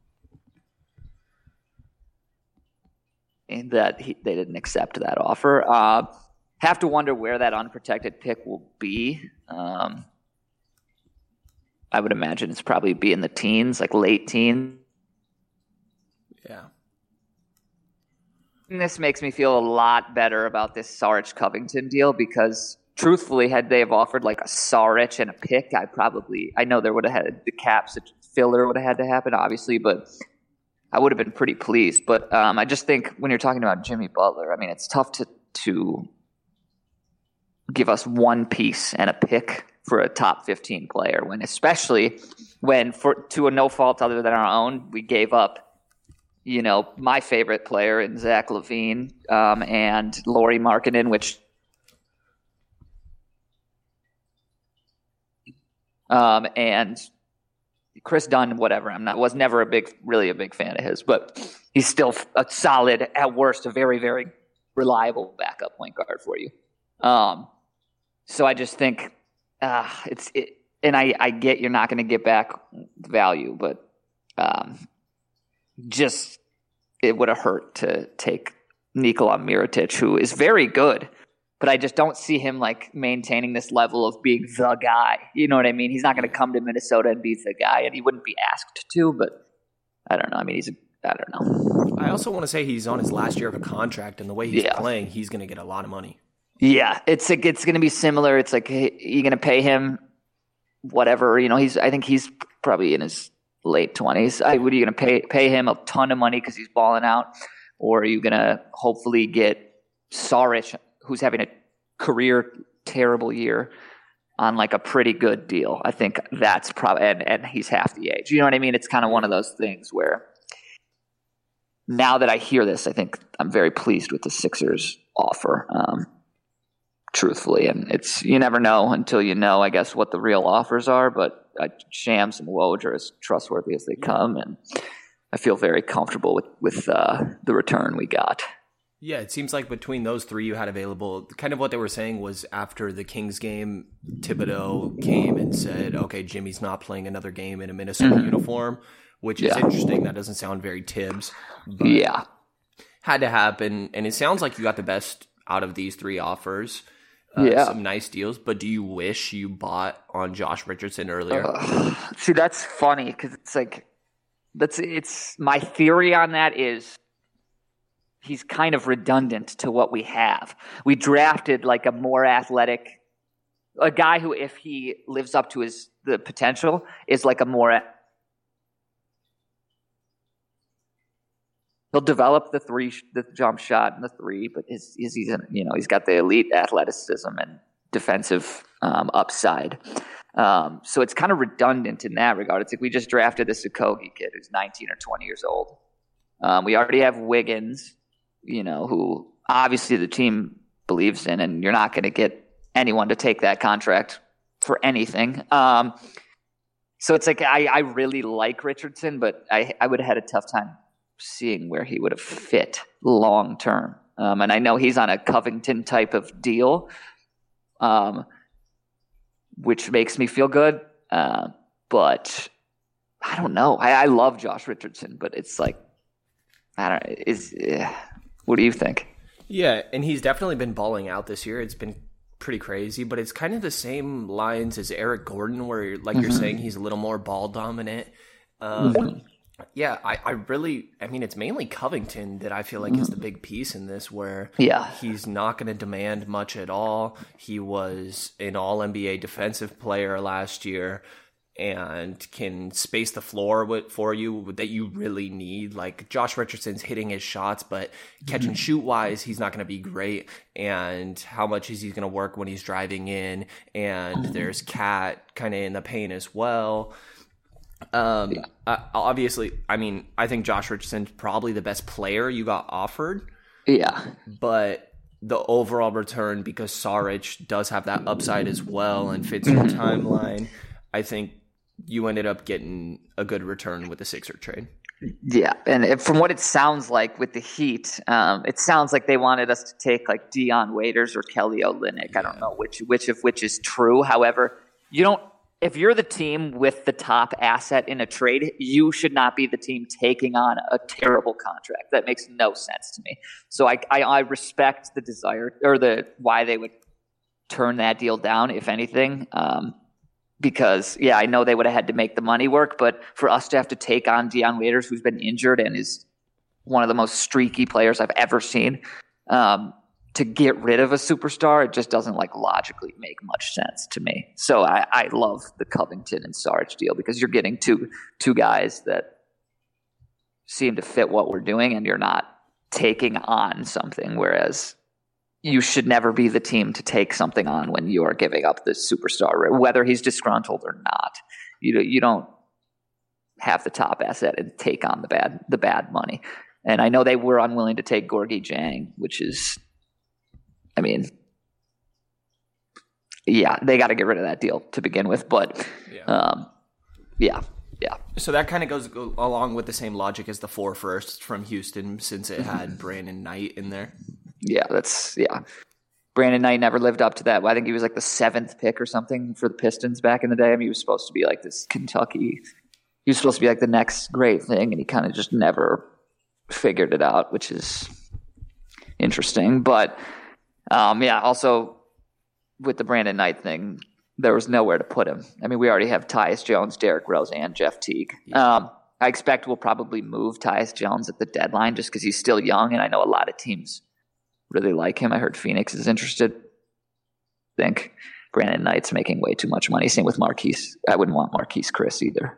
And that he, they didn't accept that offer. Uh, have to wonder where that unprotected pick will be. Um, I would imagine it's probably be in the teens, like late teens. Yeah. And this makes me feel a lot better about this Saric Covington deal because, truthfully, had they have offered like a Saric and a pick, I probably I know there would have had the caps filler would have had to happen, obviously, but I would have been pretty pleased. But um, I just think when you're talking about Jimmy Butler, I mean, it's tough to to give us one piece and a pick for a top fifteen player, when especially when, for to a no fault other than our own, we gave up, you know, my favorite player in Zach LaVine um, and Lauri Markkanen, which um, and Chris Dunn, whatever. I'm not was never a big, really a big fan of his, but he's still a solid, at worst, a very, very reliable backup point guard for you. Um, so I just think uh, it's it, and I, I get you're not going to get back value, but um, just it would have hurt to take Nikola Mirotic, who is very good, but I just don't see him like maintaining this level of being the guy. You know what I mean? He's not going to come to Minnesota and be the guy, and he wouldn't be asked to. But I don't know. I mean, he's a, I don't know. I also want to say he's on his last year of a contract, and the way he's yeah. playing, he's going to get a lot of money. Yeah, it's like, it's going to be similar. It's like you're going to pay him whatever. You know, he's. I think he's probably in his late twenties. I, what are you going to pay pay him a ton of money because he's balling out, or are you going to hopefully get Saric, who's having a career terrible year, on like a pretty good deal? I think that's probably, and, and he's half the age. You know what I mean? It's kind of one of those things where now that I hear this, I think I'm very pleased with the Sixers offer, um, truthfully. And it's, you never know until you know, I guess, what the real offers are, but uh, Shams and Woj are as trustworthy as they come. And I feel very comfortable with, with uh, the return we got. Yeah, it seems like between those three you had available, kind of what they were saying was after the Kings game, Thibodeau came and said, okay, Jimmy's not playing another game in a Minnesota mm-hmm. uniform, which is yeah. interesting. That doesn't sound very Tibbs. But yeah. Had to happen, and it sounds like you got the best out of these three offers. Uh, yeah. Some nice deals, but do you wish you bought on Josh Richardson earlier? Uh, see, that's funny, because it's like, that's it's my theory on that is he's kind of redundant to what we have. We drafted like a more athletic, a guy who, if he lives up to his the potential, is like a more he'll develop the three, the jump shot and the three, but his, his he's you know he's got the elite athleticism and defensive um, upside. Um, so it's kind of redundant in that regard. It's like we just drafted this Okogie kid who's nineteen or twenty years old. Um, we already have Wiggins, you know, who obviously the team believes in, and you're not going to get anyone to take that contract for anything. Um, so it's like I, I really like Richardson, but I, I would have had a tough time seeing where he would have fit long term. Um, and I know he's on a Covington type of deal, um, which makes me feel good. Uh, but I don't know. I, I love Josh Richardson, but it's like, I don't know. Is, uh, what do you think? Yeah, and he's definitely been balling out this year. It's been pretty crazy, but it's kind of the same lines as Eric Gordon, where, like mm-hmm. you're saying, he's a little more ball dominant. Um, mm-hmm. Yeah, I, I really, I mean, it's mainly Covington that I feel like is the big piece in this, where yeah. he's not going to demand much at all. He was an all N B A defensive player last year and can space the floor with, for you that you really need. Like, Josh Richardson's hitting his shots, but catch and shoot wise, he's not going to be great. And how much is he going to work when he's driving in? And there's Cat kind of in the paint as well. Um, yeah. uh, obviously, I mean, I think Josh Richardson's probably the best player you got offered. Yeah. But the overall return, because Saric does have that upside as well and fits your timeline, I think you ended up getting a good return with the Sixer trade. Yeah, and from what it sounds like with the Heat, um, it sounds like they wanted us to take like Dion Waiters or Kelly Olynyk. Yeah. I don't know which which of which is true. However, you don't. If you're the team with the top asset in a trade, you should not be the team taking on a terrible contract. That makes no sense to me. So I, I, I respect the desire or the why they would turn that deal down, if anything. Um, because, yeah, I know they would have had to make the money work, but for us to have to take on Dion Waiters, who's been injured and is one of the most streaky players I've ever seen, um, to get rid of a superstar, it just doesn't like logically make much sense to me. So I, I love the Covington and Saric deal because you're getting two two guys that seem to fit what we're doing, and you're not taking on something. Whereas you should never be the team to take something on when you are giving up the superstar, whether he's disgruntled or not. You you don't have the top asset and take on the bad the bad money. And I know they were unwilling to take Gorgui Dieng, which is. I mean, yeah, they got to get rid of that deal to begin with. But, yeah, um, yeah, yeah. So that kind of goes along with the same logic as the four firsts from Houston, since it had Brandon Knight in there. Yeah, that's yeah. Brandon Knight never lived up to that. I think he was like the seventh pick or something for the Pistons back in the day. I mean, he was supposed to be like this Kentucky. He was supposed to be like the next great thing, and he kind of just never figured it out, which is interesting. But. Um, yeah, also with the Brandon Knight thing, there was nowhere to put him. I mean, we already have Tyus Jones, Derrick Rose, and Jeff Teague. Yeah. Um, I expect we'll probably move Tyus Jones at the deadline just because he's still young, and I know a lot of teams really like him. I heard Phoenix is interested. I think Brandon Knight's making way too much money. Same with Marquise. I wouldn't want Marquise Chris either.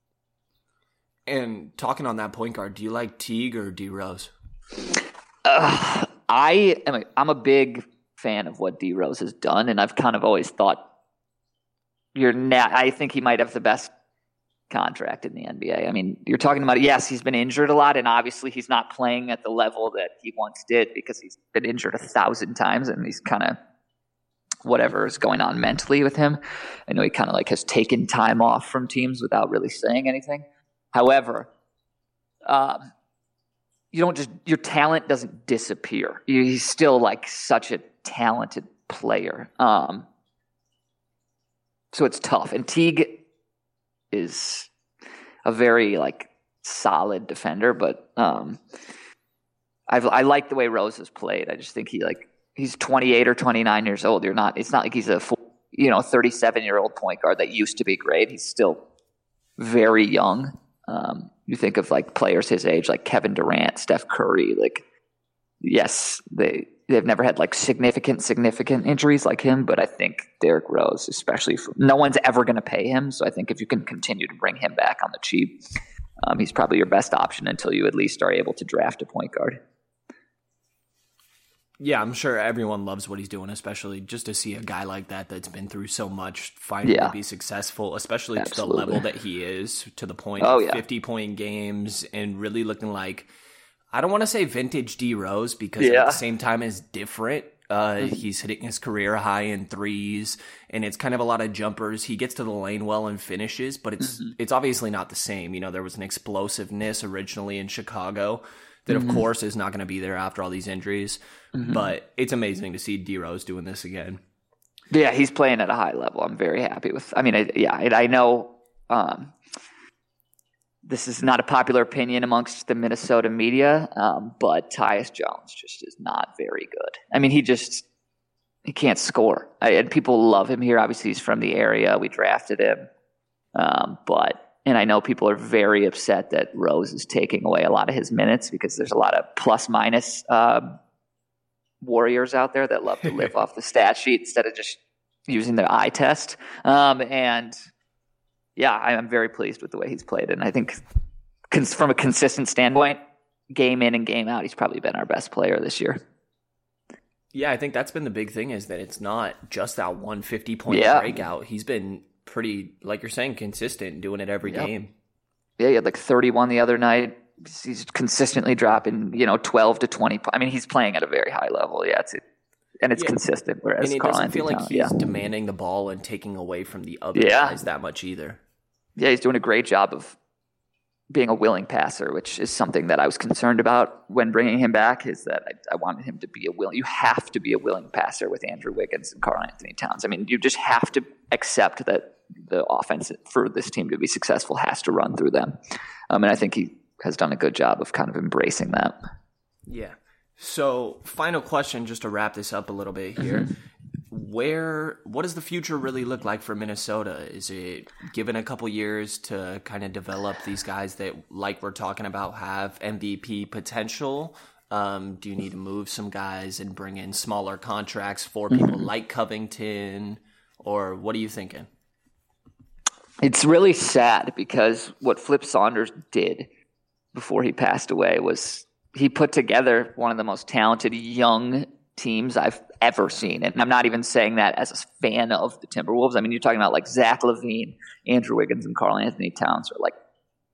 And talking on that point guard, do you like Teague or D Rose? Uh, I am a, I'm a big fan of what D Rose has done, and I've kind of always thought you're not, I think he might have the best contract in the N B A. I mean, you're talking about, yes, he's been injured a lot, and obviously he's not playing at the level that he once did because he's been injured a thousand times, and he's kind of whatever is going on mentally with him. I know he kind of like has taken time off from teams without really saying anything. However, um, you don't just, your talent doesn't disappear. He's still like such a talented player. Um, so it's tough. And Teague is a very like solid defender, but um, I've, I like the way Rose has played. I just think he like, he's twenty-eight or twenty-nine years old. You're not, it's not like he's a full, you know, thirty-seven year old point guard that used to be great. He's still very young. Um, you think of like players his age, like Kevin Durant, Steph Curry, like, yes, they, they've never had like significant, significant injuries like him, but I think Derrick Rose, especially, for, no one's ever going to pay him. So I think if you can continue to bring him back on the cheap, um, he's probably your best option until you at least are able to draft a point guard. Yeah, I'm sure everyone loves what he's doing, especially just to see a guy like that that's been through so much finally yeah. be successful, especially Absolutely. to the level that he is, to the point oh, of yeah. fifty-point games and really looking like, I don't want to say vintage D Rose because yeah. at the same time is different. Uh, mm-hmm. He's hitting his career high in threes, and it's kind of a lot of jumpers. He gets to the lane well and finishes, but it's mm-hmm. it's obviously not the same. You know, there was an explosiveness originally in Chicago that, mm-hmm. of course, is not going to be there after all these injuries. Mm-hmm. But it's amazing to see D Rose doing this again. Yeah, he's playing at a high level. I'm very happy with. I mean, I, yeah, I, I know um, this is not a popular opinion amongst the Minnesota media, um, but Tyus Jones just is not very good. I mean, he just he can't score. I, and people love him here. Obviously, he's from the area. We drafted him, um, but. And I know people are very upset that Rose is taking away a lot of his minutes because there's a lot of plus-minus um, warriors out there that love to live off the stat sheet instead of just using their eye test. Um, and, yeah, I'm very pleased with the way he's played. And I think cons- from a consistent standpoint, game in and game out, he's probably been our best player this year. Yeah, I think that's been the big thing is that it's not just that one fifty-point yeah. breakout. He's been pretty, like you're saying, consistent, doing it every yep. game. Yeah, he had like thirty-one the other night. He's consistently dropping, you know, twelve to twenty. I mean, he's playing at a very high level. Yeah, it's and it's yeah. consistent. Whereas and it Carl doesn't Anthony feel like Towns, he's yeah. demanding the ball and taking away from the other yeah. guys that much either. Yeah, he's doing a great job of being a willing passer, which is something that I was concerned about when bringing him back, is that I, I wanted him to be a willing – you have to be a willing passer with Andrew Wiggins and Carl Anthony Towns. I mean, you just have to accept that the offense for this team to be successful has to run through them. Um, and I think he has done a good job of kind of embracing that. Yeah. So final question, just to wrap this up a little bit here. Mm-hmm. Where, what does the future really look like for Minnesota? Is it given a couple years to kind of develop these guys that, like we're talking about, have M V P potential? Um, do you need to move some guys and bring in smaller contracts for people mm-hmm. like Covington? Or what are you thinking? It's really sad because what Flip Saunders did before he passed away was he put together one of the most talented young teams I've ever seen. And I'm not even saying that as a fan of the Timberwolves. I mean, you're talking about like Zach LaVine, Andrew Wiggins, and Carl Anthony Towns are like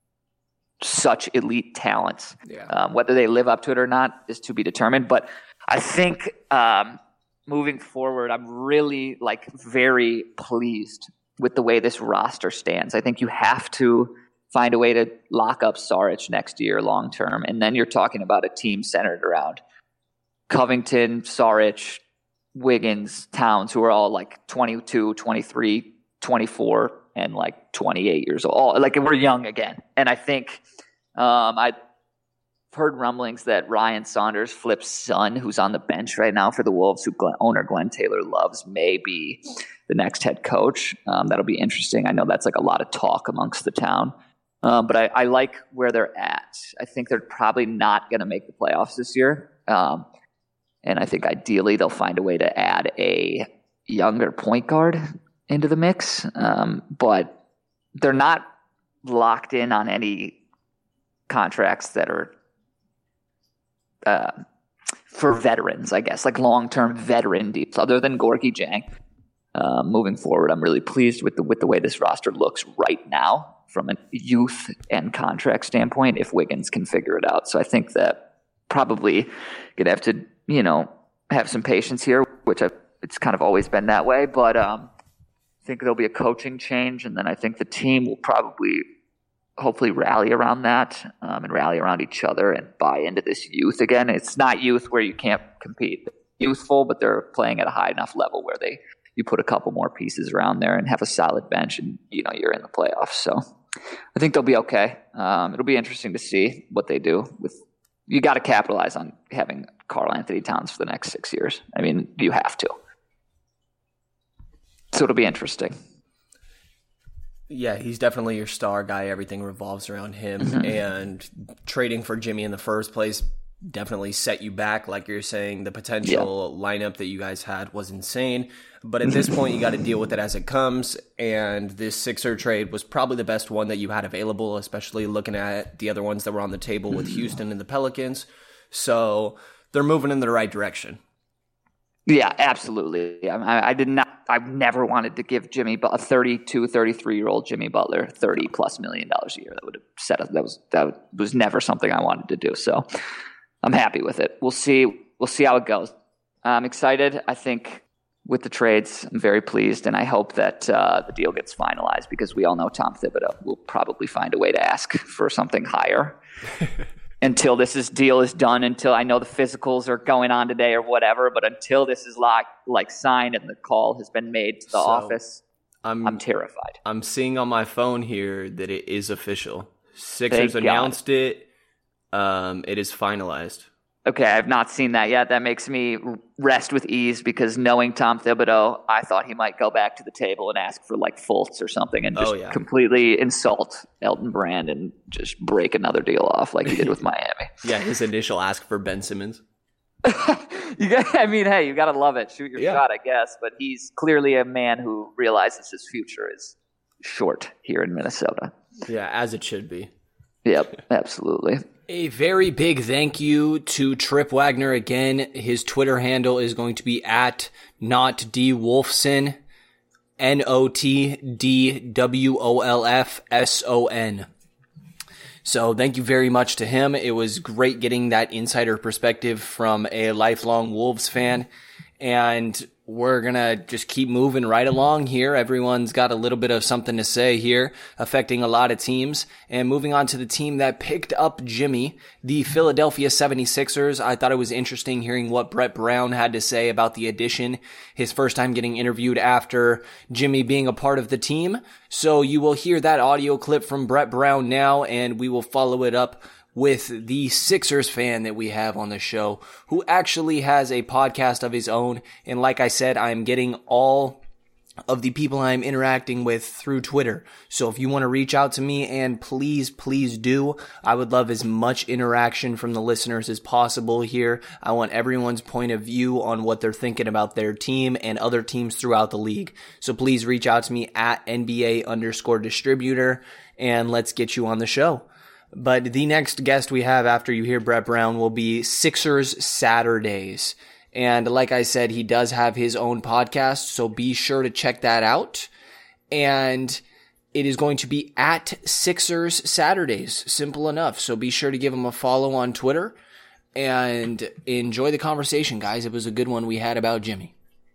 such elite talents. Yeah. Um, whether they live up to it or not is to be determined. But I think um, moving forward, I'm really like very pleased with the way this roster stands. I think you have to find a way to lock up Saric next year long term. And then you're talking about a team centered around Covington, Saric, Wiggins, Towns, who are all like twenty-two, twenty-three, twenty-four, and like twenty-eight years old. Like we're young again. And I think um, I've heard rumblings that Ryan Saunders, Flip's son, who's on the bench right now for the Wolves, who Glenn, owner Glenn Taylor loves, may be the next head coach. Um, that'll be interesting. I know that's like a lot of talk amongst the town. Um, but I, I like where they're at. I think they're probably not going to make the playoffs this year. Um, and I think ideally they'll find a way to add a younger point guard into the mix. Um, but they're not locked in on any contracts that are uh, for veterans, I guess, like long-term veteran deals, other than Gorgui Dieng. Uh, moving forward, I'm really pleased with the with the way this roster looks right now from a youth and contract standpoint, if Wiggins can figure it out. So I think that probably going to have to, you know, have some patience here, which I've, it's kind of always been that way. But um, I think there'll be a coaching change, and then I think the team will probably hopefully rally around that um, and rally around each other and buy into this youth again. It's not youth where you can't compete. They're youthful, but they're playing at a high enough level where they you put a couple more pieces around there and have a solid bench, and you know you're in the playoffs. So I think they'll be okay. Um, it'll be interesting to see what they do. With you got to capitalize on having Carl Anthony Towns for the next six years. I mean, you have to. So it'll be interesting. Yeah, he's definitely your star guy. Everything revolves around him. Mm-hmm. And trading for Jimmy in the first place definitely set you back. Like you're saying, the potential yeah. lineup that you guys had was insane. But at this point, you got to deal with it as it comes. And this Sixer trade was probably the best one that you had available, especially looking at the other ones that were on the table with Houston and the Pelicans. So they're moving in the right direction. Yeah, absolutely. I, I did not. I've never wanted to give Jimmy, a thirty-two, thirty-three-year-old Jimmy Butler, thirty plus million dollars a year. That would have set us. That was that was never something I wanted to do. So I'm happy with it. We'll see. We'll see how it goes. I'm excited. I think with the trades, I'm very pleased, and I hope that uh, the deal gets finalized because we all know Tom Thibodeau will probably find a way to ask for something higher. Until this is, deal is done, until I know the physicals are going on today or whatever, but until this is locked, like signed and the call has been made to the so office, I'm, I'm terrified. I'm seeing on my phone here that it is official. Sixers Thank announced God. it. Um, it is finalized. Okay, I've not seen that yet. That makes me rest with ease because knowing Tom Thibodeau, I thought he might go back to the table and ask for like Fultz or something and just oh, yeah. completely insult Elton Brand and just break another deal off like he did with Miami. Yeah, his initial ask for Ben Simmons. you got, I mean, hey, you got to love it. Shoot your yeah. shot, I guess. But he's clearly a man who realizes his future is short here in Minnesota. Yeah, as it should be. Yep, absolutely. A very big thank you to Trip Wagner again. His Twitter handle is going to be at not D Wolfson, N O T D W O L F S O N. So thank you very much to him. It was great getting that insider perspective from a lifelong Wolves fan. And we're going to just keep moving right along here. Everyone's got a little bit of something to say here, affecting a lot of teams. And moving on to the team that picked up Jimmy, the Philadelphia seventy-sixers. I thought it was interesting hearing what Brett Brown had to say about the addition, his first time getting interviewed after Jimmy being a part of the team. So you will hear that audio clip from Brett Brown now, and we will follow it up with the Sixers fan that we have on the show, who actually has a podcast of his own. And like I said, I'm getting all of the people I'm interacting with through Twitter. So if you want to reach out to me, and please, please do, I would love as much interaction from the listeners as possible here. I want everyone's point of view on what they're thinking about their team and other teams throughout the league. So please reach out to me at N B A underscore distributor, and let's get you on the show. But the next guest we have after you hear Brett Brown will be Sixers Saturdays. And like I said, he does have his own podcast, so be sure to check that out. And it is going to be at Sixers Saturdays. Simple enough. So be sure to give him a follow on Twitter and enjoy the conversation, guys. It was a good one we had about Jimmy.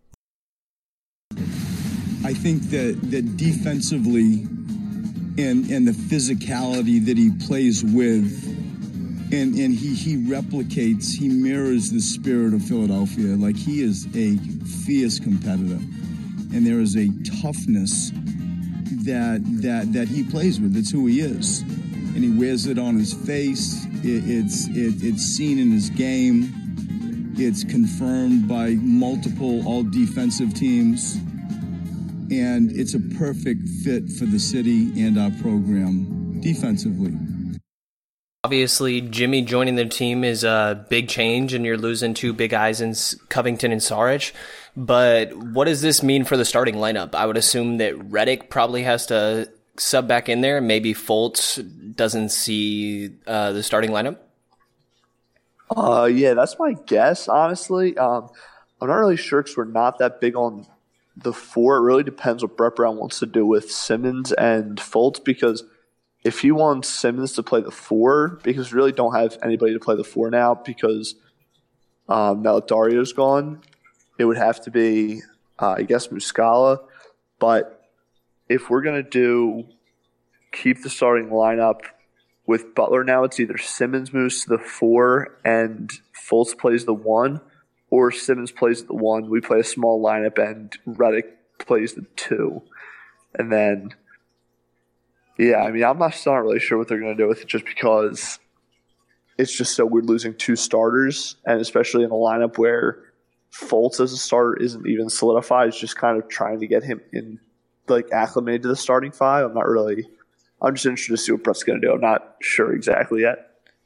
I think that, that defensively, And, and the physicality that he plays with, and, and he, he replicates, he mirrors the spirit of Philadelphia. Like, he is a fierce competitor, and there is a toughness that that that he plays with. It's who he is, and he wears it on his face. It, it's it, it's seen in his game. It's confirmed by multiple all-defensive teams. And it's a perfect fit for the city and our program defensively. Obviously, Jimmy joining the team is a big change, and you're losing two big guys in Covington and Saric. But what does this mean for the starting lineup? I would assume that Redick probably has to sub back in there. Maybe Fultz doesn't see uh, the starting lineup. Uh, yeah, that's my guess, honestly. Um, I'm not really sure because we're not that big on the four. It really depends what Brett Brown wants to do with Simmons and Fultz, because if he wants Simmons to play the four, because we really don't have anybody to play the four now because um, now that Dario's gone, it would have to be, uh, I guess, Muscala. But if we're going to do keep the starting lineup with Butler now, it's either Simmons moves to the four and Fultz plays the one, or Simmons plays the one, we play a small lineup, and Redick plays the two. And then, yeah, I mean, I'm not, still not really sure what they're going to do with it, just because it's just so weird losing two starters, and especially in a lineup where Fultz as a starter isn't even solidified. It's just kind of trying to get him in, like, acclimated to the starting five. I'm not really – I'm just interested to see what Brett's going to do. I'm not sure exactly yet.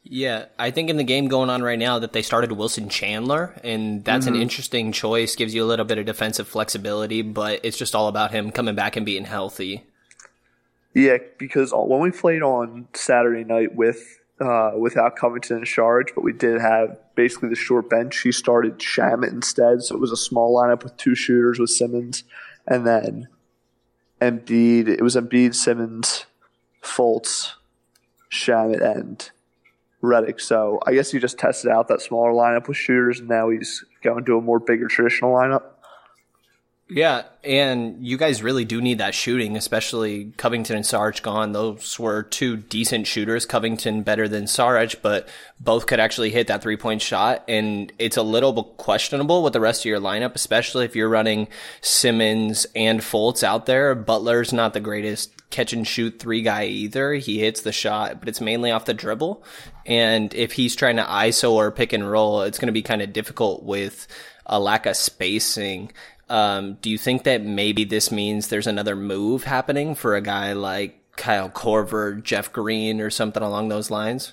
Yeah, I think in the game going on right now that they started Wilson Chandler, and that's mm-hmm. an interesting choice. Gives you a little bit of defensive flexibility, but it's just all about him coming back and being healthy. Yeah, because when we played on Saturday night with uh, without Covington in charge, but we did have basically the short bench, he started Shamet instead, so it was a small lineup with two shooters with Simmons, and then Embiid. It was Embiid, Simmons, Fultz, Shamet, and Redick. So I guess he just tested out that smaller lineup with shooters, and now he's going to a more bigger traditional lineup. Yeah, and you guys really do need that shooting, especially Covington and Sarge gone. Those were two decent shooters. Covington better than Sarge, but both could actually hit that three-point shot, and it's a little bit questionable with the rest of your lineup, especially if you're running Simmons and Fultz out there. Butler's not the greatest catch-and-shoot three guy either. He hits the shot, but it's mainly off the dribble, and if he's trying to I S O or pick and roll, it's going to be kind of difficult with a lack of spacing. Um, do you think that maybe this means there's another move happening for a guy like Kyle Korver, Jeff Green, or something along those lines?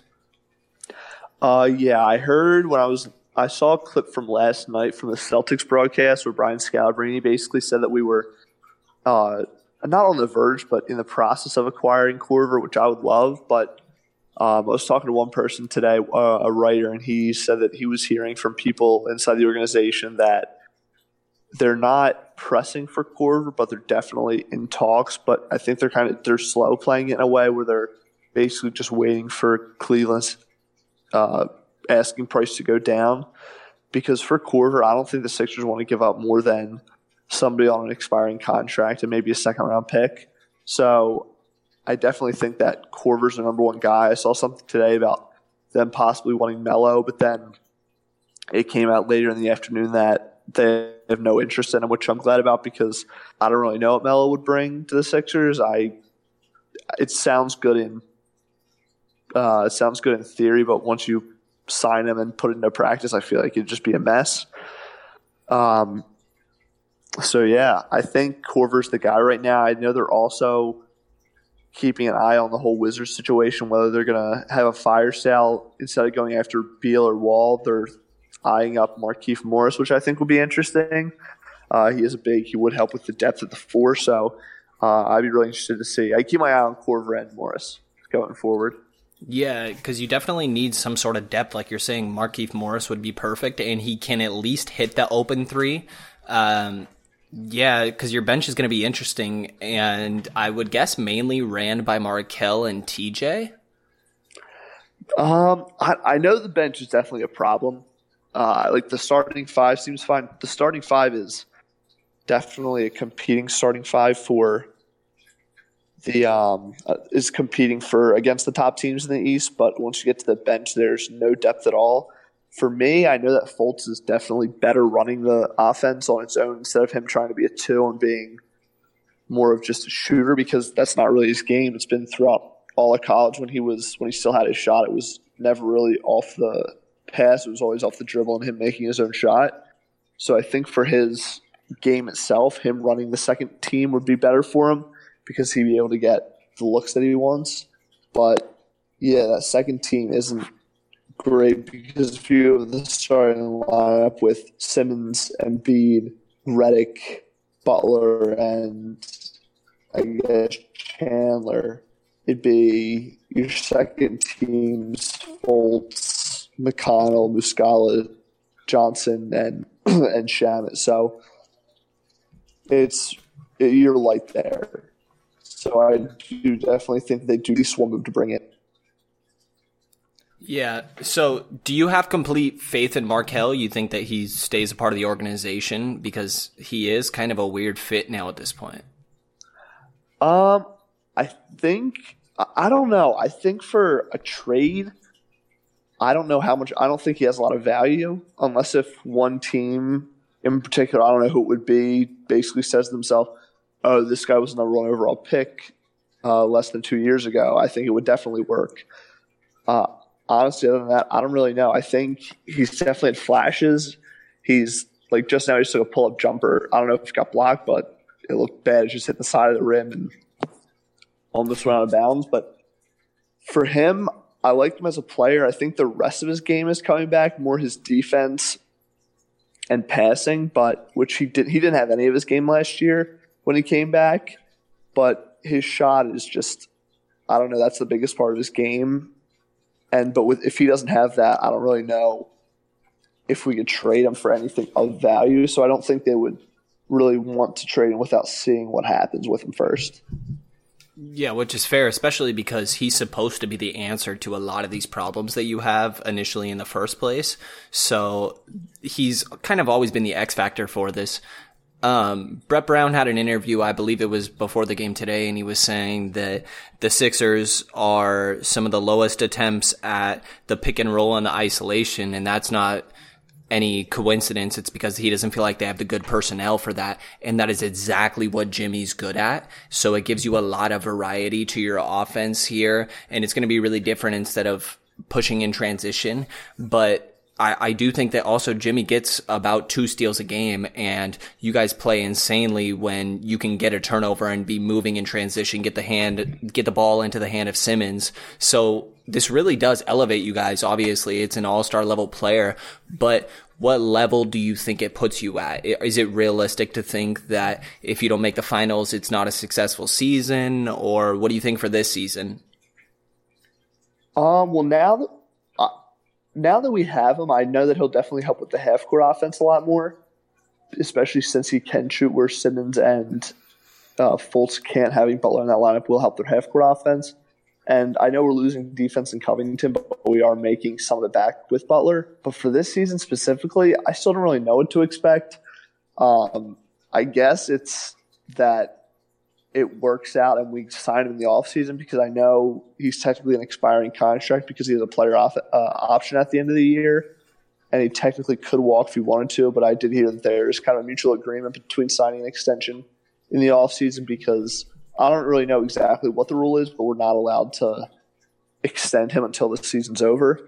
Uh, yeah, I heard when I was I saw a clip from last night from the Celtics broadcast where Brian Scalabrine basically said that we were uh, not on the verge, but in the process of acquiring Korver, which I would love. But um, I was talking to one person today, uh, a writer, and he said that he was hearing from people inside the organization that they're not pressing for Korver, but they're definitely in talks. But I think they're kind of they're slow playing it in a way where they're basically just waiting for Cleveland's uh, asking price to go down. Because for Korver, I don't think the Sixers want to give up more than somebody on an expiring contract and maybe a second round pick. So I definitely think that Korver's the number one guy. I saw something today about them possibly wanting Melo, but then it came out later in the afternoon that they have no interest in him, which I'm glad about because I don't really know what Melo would bring to the Sixers. I it sounds good in uh, it sounds good in theory, but once you sign him and put it into practice, I feel like it'd just be a mess. Um. So yeah, I think Korver's the guy right now. I know they're also keeping an eye on the whole Wizards situation, whether they're going to have a fire sale instead of going after Beal or Wall. They're eyeing up Markieff Morris, which I think would be interesting. Uh, he is a big. He would help with the depth at the four, so uh, I'd be really interested to see. I keep my eye on Korver and Morris going forward. Yeah, because you definitely need some sort of depth. Like you're saying, Markieff Morris would be perfect, and he can at least hit the open three. Um, yeah, because your bench is going to be interesting, and I would guess mainly ran by Markelle and T J. Um, I, I know the bench is definitely a problem. Uh, like the starting five seems fine. The starting five is definitely a competing starting five for the um uh, is competing for against the top teams in the East. But once you get to the bench, there's no depth at all. For me, I know that Fultz is definitely better running the offense on its own instead of him trying to be a two and being more of just a shooter because that's not really his game. It's been throughout all of college when he was when he still had his shot. It was never really off the pass. It was always off the dribble and him making his own shot. So I think for his game itself, him running the second team would be better for him because he'd be able to get the looks that he wants. But yeah, that second team isn't great because if you have the starting lineup with Simmons, Embiid, Redick, Butler, and I guess Chandler, it'd be your second team's Fultz, McConnell, Muscala, Johnson, and and Shamet. So it's it, you're light there. So I do definitely think they do at least one move to bring it. Yeah. So do you have complete faith in Markelle? You think that he stays a part of the organization because he is kind of a weird fit now at this point? Um, I think I don't know. I think for a trade, I don't know how much. I don't think he has a lot of value unless if one team in particular, I don't know who it would be, basically says to themselves, "Oh, this guy was the number one overall pick uh, less than two years ago." I think it would definitely work. Uh, honestly, other than that, I don't really know. I think he's definitely had flashes. He's like just now he just took a pull-up jumper. I don't know if it got blocked, but it looked bad. It just hit the side of the rim and almost went out of bounds. But for him, I like him as a player. I think the rest of his game is coming back, more his defense and passing, but which he did he didn't have any of his game last year when he came back. But his shot is just, I don't know, that's the biggest part of his game. And but with if he doesn't have that, I don't really know if we could trade him for anything of value. So I don't think they would really want to trade him without seeing what happens with him first. Yeah, which is fair, especially because he's supposed to be the answer to a lot of these problems that you have initially in the first place. So he's kind of always been the X factor for this. Um, Brett Brown had an interview, I believe it was before the game today, and he was saying that the Sixers are some of the lowest attempts at the pick and roll and the isolation, and that's not any coincidence. It's because he doesn't feel like they have the good personnel for that, and that is exactly what Jimmy's good at. So it gives you a lot of variety to your offense here, and it's going to be really different instead of pushing in transition. But I, I do think that also Jimmy gets about two steals a game, and you guys play insanely when you can get a turnover and be moving in transition, get the hand, get the ball into the hand of Simmons. So this really does elevate you guys. Obviously, it's an all-star level player, but what level do you think it puts you at? Is it realistic to think that if you don't make the finals, it's not a successful season, or what do you think for this season? Um. Well, now that uh, now that we have him, I know that he'll definitely help with the half-court offense a lot more, especially since he can shoot where Simmons and uh, Fultz can't. Having Butler in that lineup will help their half-court offense. And I know we're losing defense in Covington, but we are making some of it back with Butler. But for this season specifically, I still don't really know what to expect. Um, I guess it's that it works out and we sign him in the offseason, because I know he's technically an expiring contract because he has a player off, uh, option at the end of the year. And he technically could walk if he wanted to, but I did hear that there's kind of a mutual agreement between signing an extension in the offseason, because I don't really know exactly what the rule is, but we're not allowed to extend him until the season's over.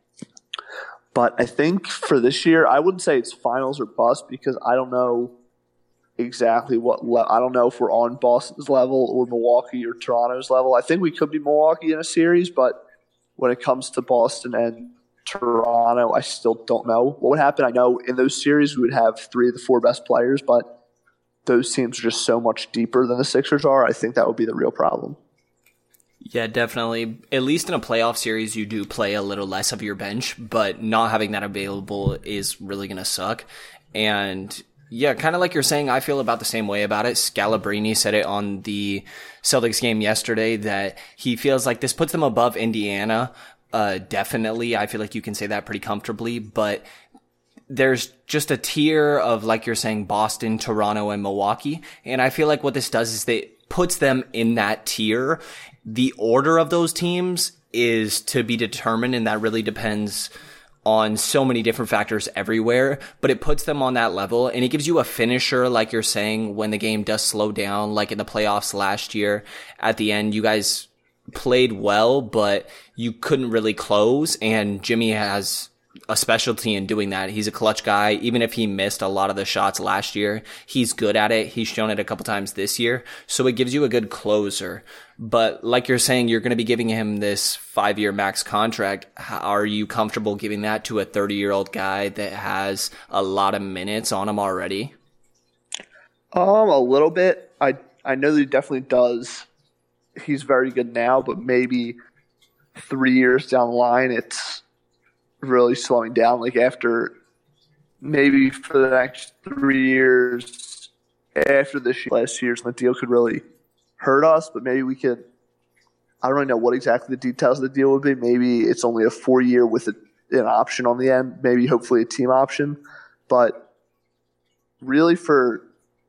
But I think for this year, I wouldn't say it's finals or bust, because I don't know exactly what le- – I don't know if we're on Boston's level or Milwaukee or Toronto's level. I think we could be Milwaukee in a series, but when it comes to Boston and Toronto, I still don't know what would happen. I know in those series we would have three of the four best players, but – those teams are just so much deeper than the Sixers are. I think that would be the real problem. Yeah, definitely. At least in a playoff series, you do play a little less of your bench, but not having that available is really going to suck. And yeah, kind of like you're saying, I feel about the same way about it. Scalabrine said it on the Celtics game yesterday that he feels like this puts them above Indiana. Uh, definitely. I feel like you can say that pretty comfortably, but there's just a tier of, like you're saying, Boston, Toronto, and Milwaukee. And I feel like what this does is that it puts them in that tier. The order of those teams is to be determined, and that really depends on so many different factors everywhere, but it puts them on that level, and it gives you a finisher, like you're saying, when the game does slow down, like in the playoffs last year. At the end, you guys played well, but you couldn't really close, and Jimmy has a specialty in doing that. He's a clutch guy. Even if he missed a lot of the shots last year, he's good at it. He's shown it a couple times this year. So it gives you a good closer. But like you're saying, you're going to be giving him this five-year max contract. Are you comfortable giving that to a thirty-year-old guy that has a lot of minutes on him already? Um, a little bit. I I know that he definitely does. He's very good now, but maybe three years down the line, it's really slowing down. Like after maybe for the next three years after this year, last year's the deal could really hurt us, but maybe we could, I don't really know what exactly the details of the deal would be. Maybe it's only a four year with a, an option on the end, maybe hopefully a team option. But really for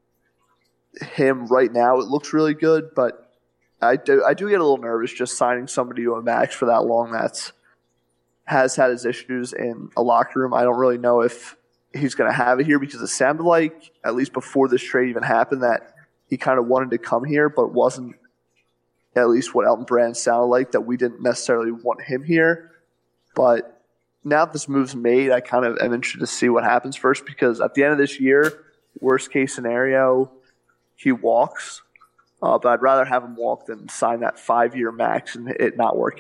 him right now, it looks really good, but I do, I do get a little nervous just signing somebody to a max for that long that's has had his issues in a locker room. I don't really know if he's going to have it here, because it sounded like, at least before this trade even happened, that he kind of wanted to come here, but wasn't, at least what Elton Brand sounded like, that we didn't necessarily want him here. But now that this move's made, I kind of am interested to see what happens first, because at the end of this year, worst case scenario, he walks. Uh, but I'd rather have him walk than sign that five-year max and it not work out.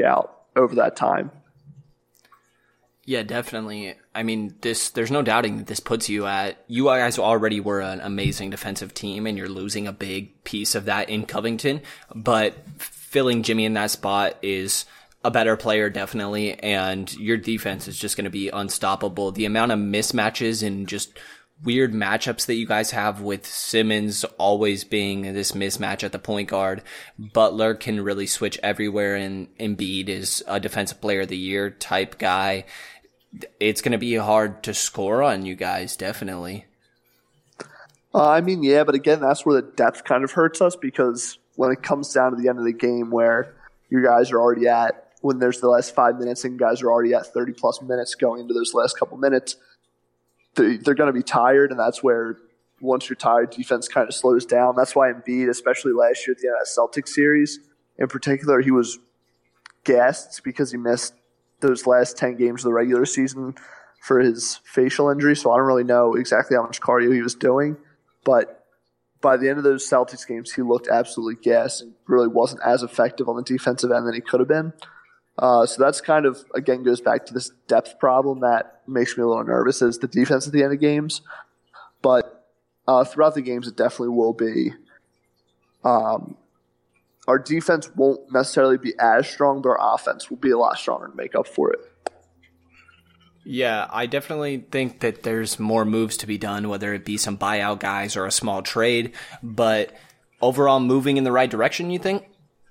over that time. Yeah, definitely. I mean, this there's no doubting that this puts you at, you guys already were an amazing defensive team and you're losing a big piece of that in Covington, but filling Jimmy in that spot is a better player, definitely, and your defense is just going to be unstoppable. The amount of mismatches and just weird matchups that you guys have with Simmons always being this mismatch at the point guard. Butler can really switch everywhere, and Embiid is a defensive player of the year type guy. It's going to be hard to score on you guys, definitely. Uh, I mean, yeah, but again, that's where the depth kind of hurts us, because when it comes down to the end of the game where you guys are already at, when there's the last five minutes and guys are already at thirty plus minutes going into those last couple minutes, they're, they're going to be tired, and that's where once you're tired, defense kind of slows down. That's why Embiid, especially last year at the end of that Celtics series, in particular, he was gassed because he missed those last ten games of the regular season for his facial injury, so I don't really know exactly how much cardio he was doing, but by the end of those Celtics games, he looked absolutely gassed and really wasn't as effective on the defensive end than he could have been. Uh, so that's kind of, again, goes back to this depth problem that makes me a little nervous, is the defense at the end of games. But uh, throughout the games, it definitely will be. Um, our defense won't necessarily be as strong, but our offense will be a lot stronger to make up for it. Yeah, I definitely think that there's more moves to be done, whether it be some buyout guys or a small trade. But overall, moving in the right direction, you think?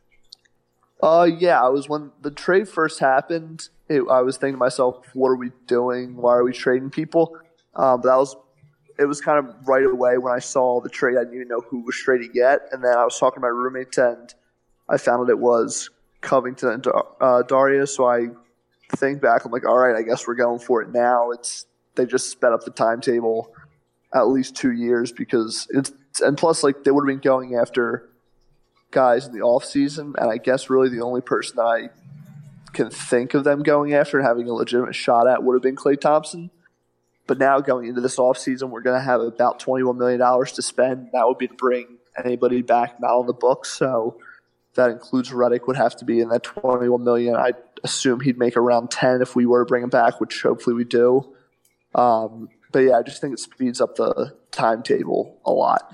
Uh, yeah, I was when the trade first happened. It, I was thinking to myself, "What are we doing? Why are we trading people?" Um, but that was it was kind of right away when I saw the trade. I didn't even know who was trading yet, and then I was talking to my roommates, and I found that it was Covington and uh, Darius. So I think back, I'm like, "All right, I guess we're going for it now." It's they just sped up the timetable at least two years because it's and plus like they would have been going after guys in the off season, and I guess really the only person that I can think of them going after and having a legitimate shot at would have been Klay Thompson. But now going into this off season, we're going to have about twenty-one million dollars to spend. That would be to bring anybody back not on the books. So that includes Redick would have to be in that twenty-one million dollars. I assume he'd make around ten if we were to bring him back, which hopefully we do. Um, but yeah, I just think it speeds up the timetable a lot.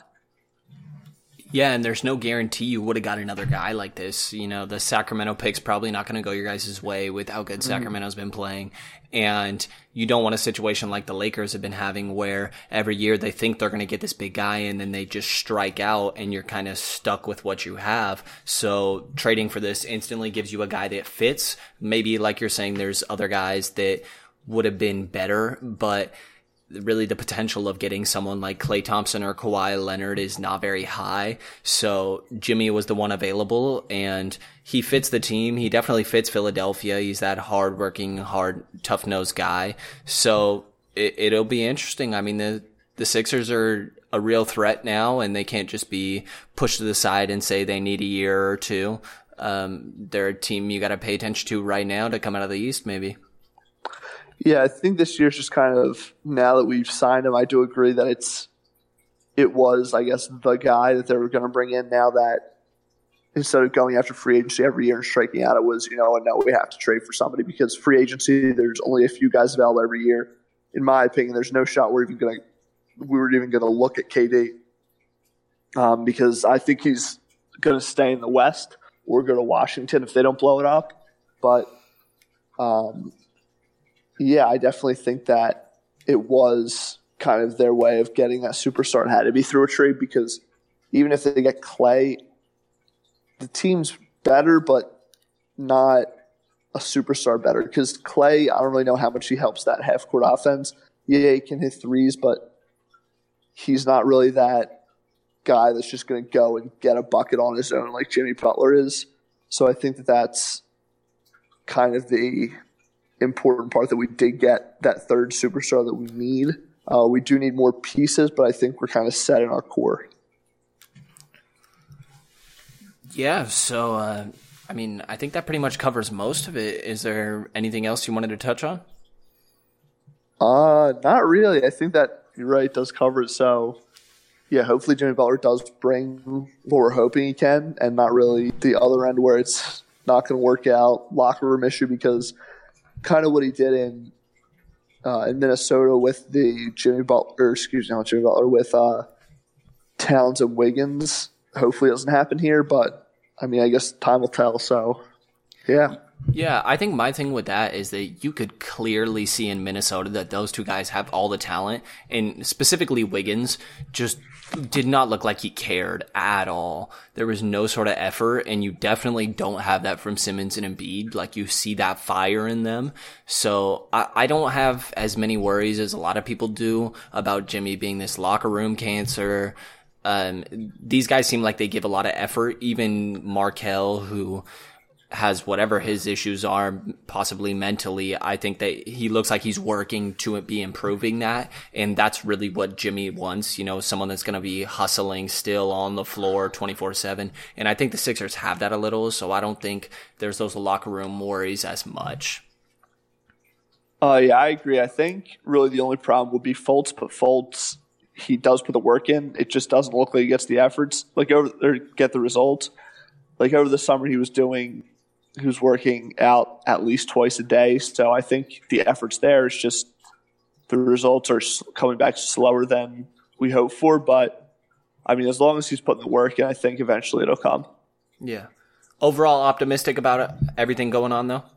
Yeah, and there's no guarantee you would have got another guy like this. You know, the Sacramento pick's probably not going to go your guys' way with how good Sacramento's been playing. And you don't want a situation like the Lakers have been having where every year they think they're going to get this big guy and then they just strike out and you're kind of stuck with what you have. So trading for this instantly gives you a guy that fits. Maybe like you're saying, there's other guys that would have been better, but really the potential of getting someone like Klay Thompson or Kawhi Leonard is not very high. So Jimmy was the one available and he fits the team. He definitely fits Philadelphia. He's that hardworking, hard, tough-nosed guy. So it, it'll be interesting. I mean, the, the Sixers are a real threat now and they can't just be pushed to the side and say they need a year or two. Um, they're a team you got to pay attention to right now to come out of the East, maybe. Yeah, I think this year's just kind of, now that we've signed him, I do agree that it's, it was, I guess, the guy that they were going to bring in now that instead of going after free agency every year and striking out, it was, you know, and now we have to trade for somebody because free agency, there's only a few guys available every year. In my opinion, there's no shot we're even going to, we were even going to look at K D um, because I think he's going to stay in the West or go to Washington if they don't blow it up. But, um, yeah, I definitely think that it was kind of their way of getting that superstar. It had to be through a trade because even if they get Klay, the team's better, but not a superstar better. Because Klay, I don't really know how much he helps that half-court offense. Yeah, he can hit threes, but he's not really that guy that's just going to go and get a bucket on his own like Jimmy Butler is. So I think that that's kind of the important part, that we did get that third superstar that we need. Uh, we do need more pieces, but I think we're kind of set in our core. Yeah, so, uh, I mean, I think that pretty much covers most of it. Is there anything else you wanted to touch on? Uh, not really. I think that, you're right, does cover it. So, yeah, hopefully Jimmy Butler does bring what we're hoping he can, and not really the other end where it's not going to work out, locker room issue, because kind of what he did in uh, in Minnesota with the Jimmy Butler, excuse me, not Jimmy Butler, with uh, Towns and Wiggins. Hopefully it doesn't happen here, but I mean, I guess time will tell. So, yeah. Yeah, I think my thing with that is that you could clearly see in Minnesota that those two guys have all the talent, and specifically Wiggins just did not look like he cared at all. There was no sort of effort, and you definitely don't have that from Simmons and Embiid. Like, you see that fire in them. So I, I don't have as many worries as a lot of people do about Jimmy being this locker room cancer. Um, these guys seem like they give a lot of effort. Even Markelle, who has whatever his issues are, possibly mentally, I think that he looks like he's working to be improving that. And that's really what Jimmy wants, you know, someone that's going to be hustling still on the floor twenty-four seven. And I think the Sixers have that a little, so I don't think there's those locker room worries as much. Uh, yeah, I agree. I think really the only problem would be Fultz, but Fultz, he does put the work in. It just doesn't look like he gets the efforts, like over or get the results. Like over the summer, he was doing He was working out at least twice a day. So I think the effort's there. It's just the results are coming back slower than we hoped for. But, I mean, as long as he's putting the work in, I think eventually it'll come. Yeah. Overall optimistic about it, everything going on, though?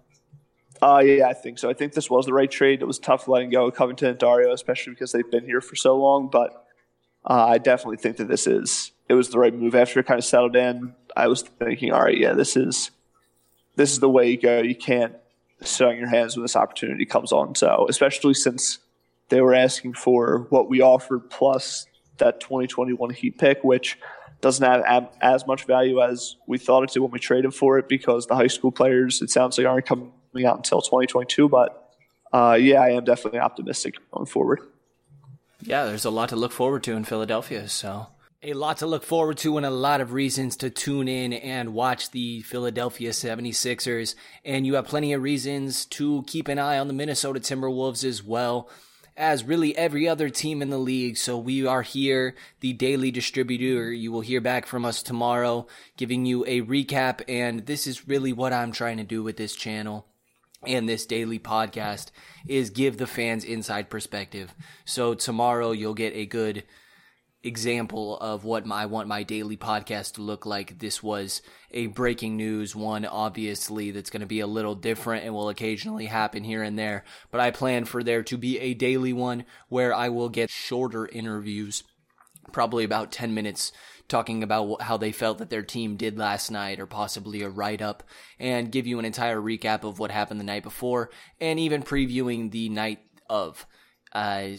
Uh, yeah, I think so. I think this was the right trade. It was tough letting go of Covington and Dario, especially because they've been here for so long. But uh, I definitely think that this is – it was the right move. After it kind of settled in, I was thinking, all right, yeah, this is – this is the way you go. You can't sit on your hands when this opportunity comes on. So, especially since they were asking for what we offered plus that twenty twenty-one Heat pick, which doesn't have as much value as we thought it did when we traded for it, because the high school players, it sounds like, aren't coming out until twenty twenty-two. But, uh, yeah, I am definitely optimistic going forward. Yeah, there's a lot to look forward to in Philadelphia, so... A lot to look forward to and a lot of reasons to tune in and watch the Philadelphia seventy-sixers. And you have plenty of reasons to keep an eye on the Minnesota Timberwolves as well as really every other team in the league. So we are here, the Daily Distributor. You will hear back from us tomorrow, giving you a recap. And this is really what I'm trying to do with this channel and this daily podcast, is give the fans inside perspective. So tomorrow you'll get a good example of what my, I want my daily podcast to look like. This was a breaking news one, obviously, that's going to be a little different and will occasionally happen here and there, but I plan for there to be a daily one where I will get shorter interviews, probably about ten minutes, talking about how they felt that their team did last night, or possibly a write-up, and give you an entire recap of what happened the night before, and even previewing the night of. Uh,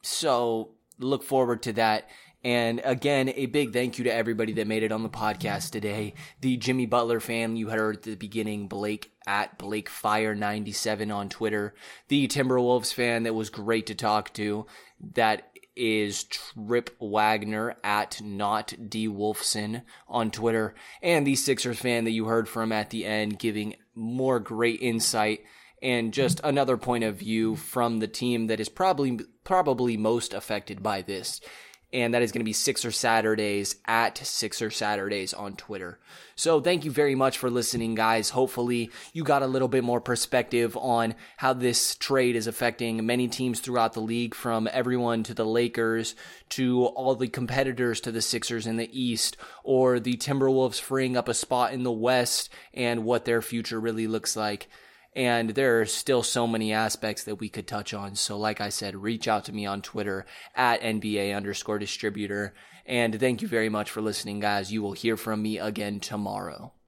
so look forward to that. And again, a big thank you to everybody that made it on the podcast today. The Jimmy Butler fan you heard at the beginning, Blake at Blake Fire ninety-seven on Twitter. The Timberwolves fan that was great to talk to, that is Trip Wagner at Not D Wolfson on Twitter. And the Sixers fan that you heard from at the end, giving more great insight and just another point of view from the team that is probably probably most affected by this. And that is going to be Sixer Saturdays at Sixer Saturdays on Twitter. So thank you very much for listening, guys. Hopefully you got a little bit more perspective on how this trade is affecting many teams throughout the league, from everyone to the Lakers to all the competitors to the Sixers in the East, or the Timberwolves freeing up a spot in the West, and what their future really looks like. And there are still so many aspects that we could touch on. So like I said, reach out to me on Twitter at N B A underscore distributor. And thank you very much for listening, guys. You will hear from me again tomorrow.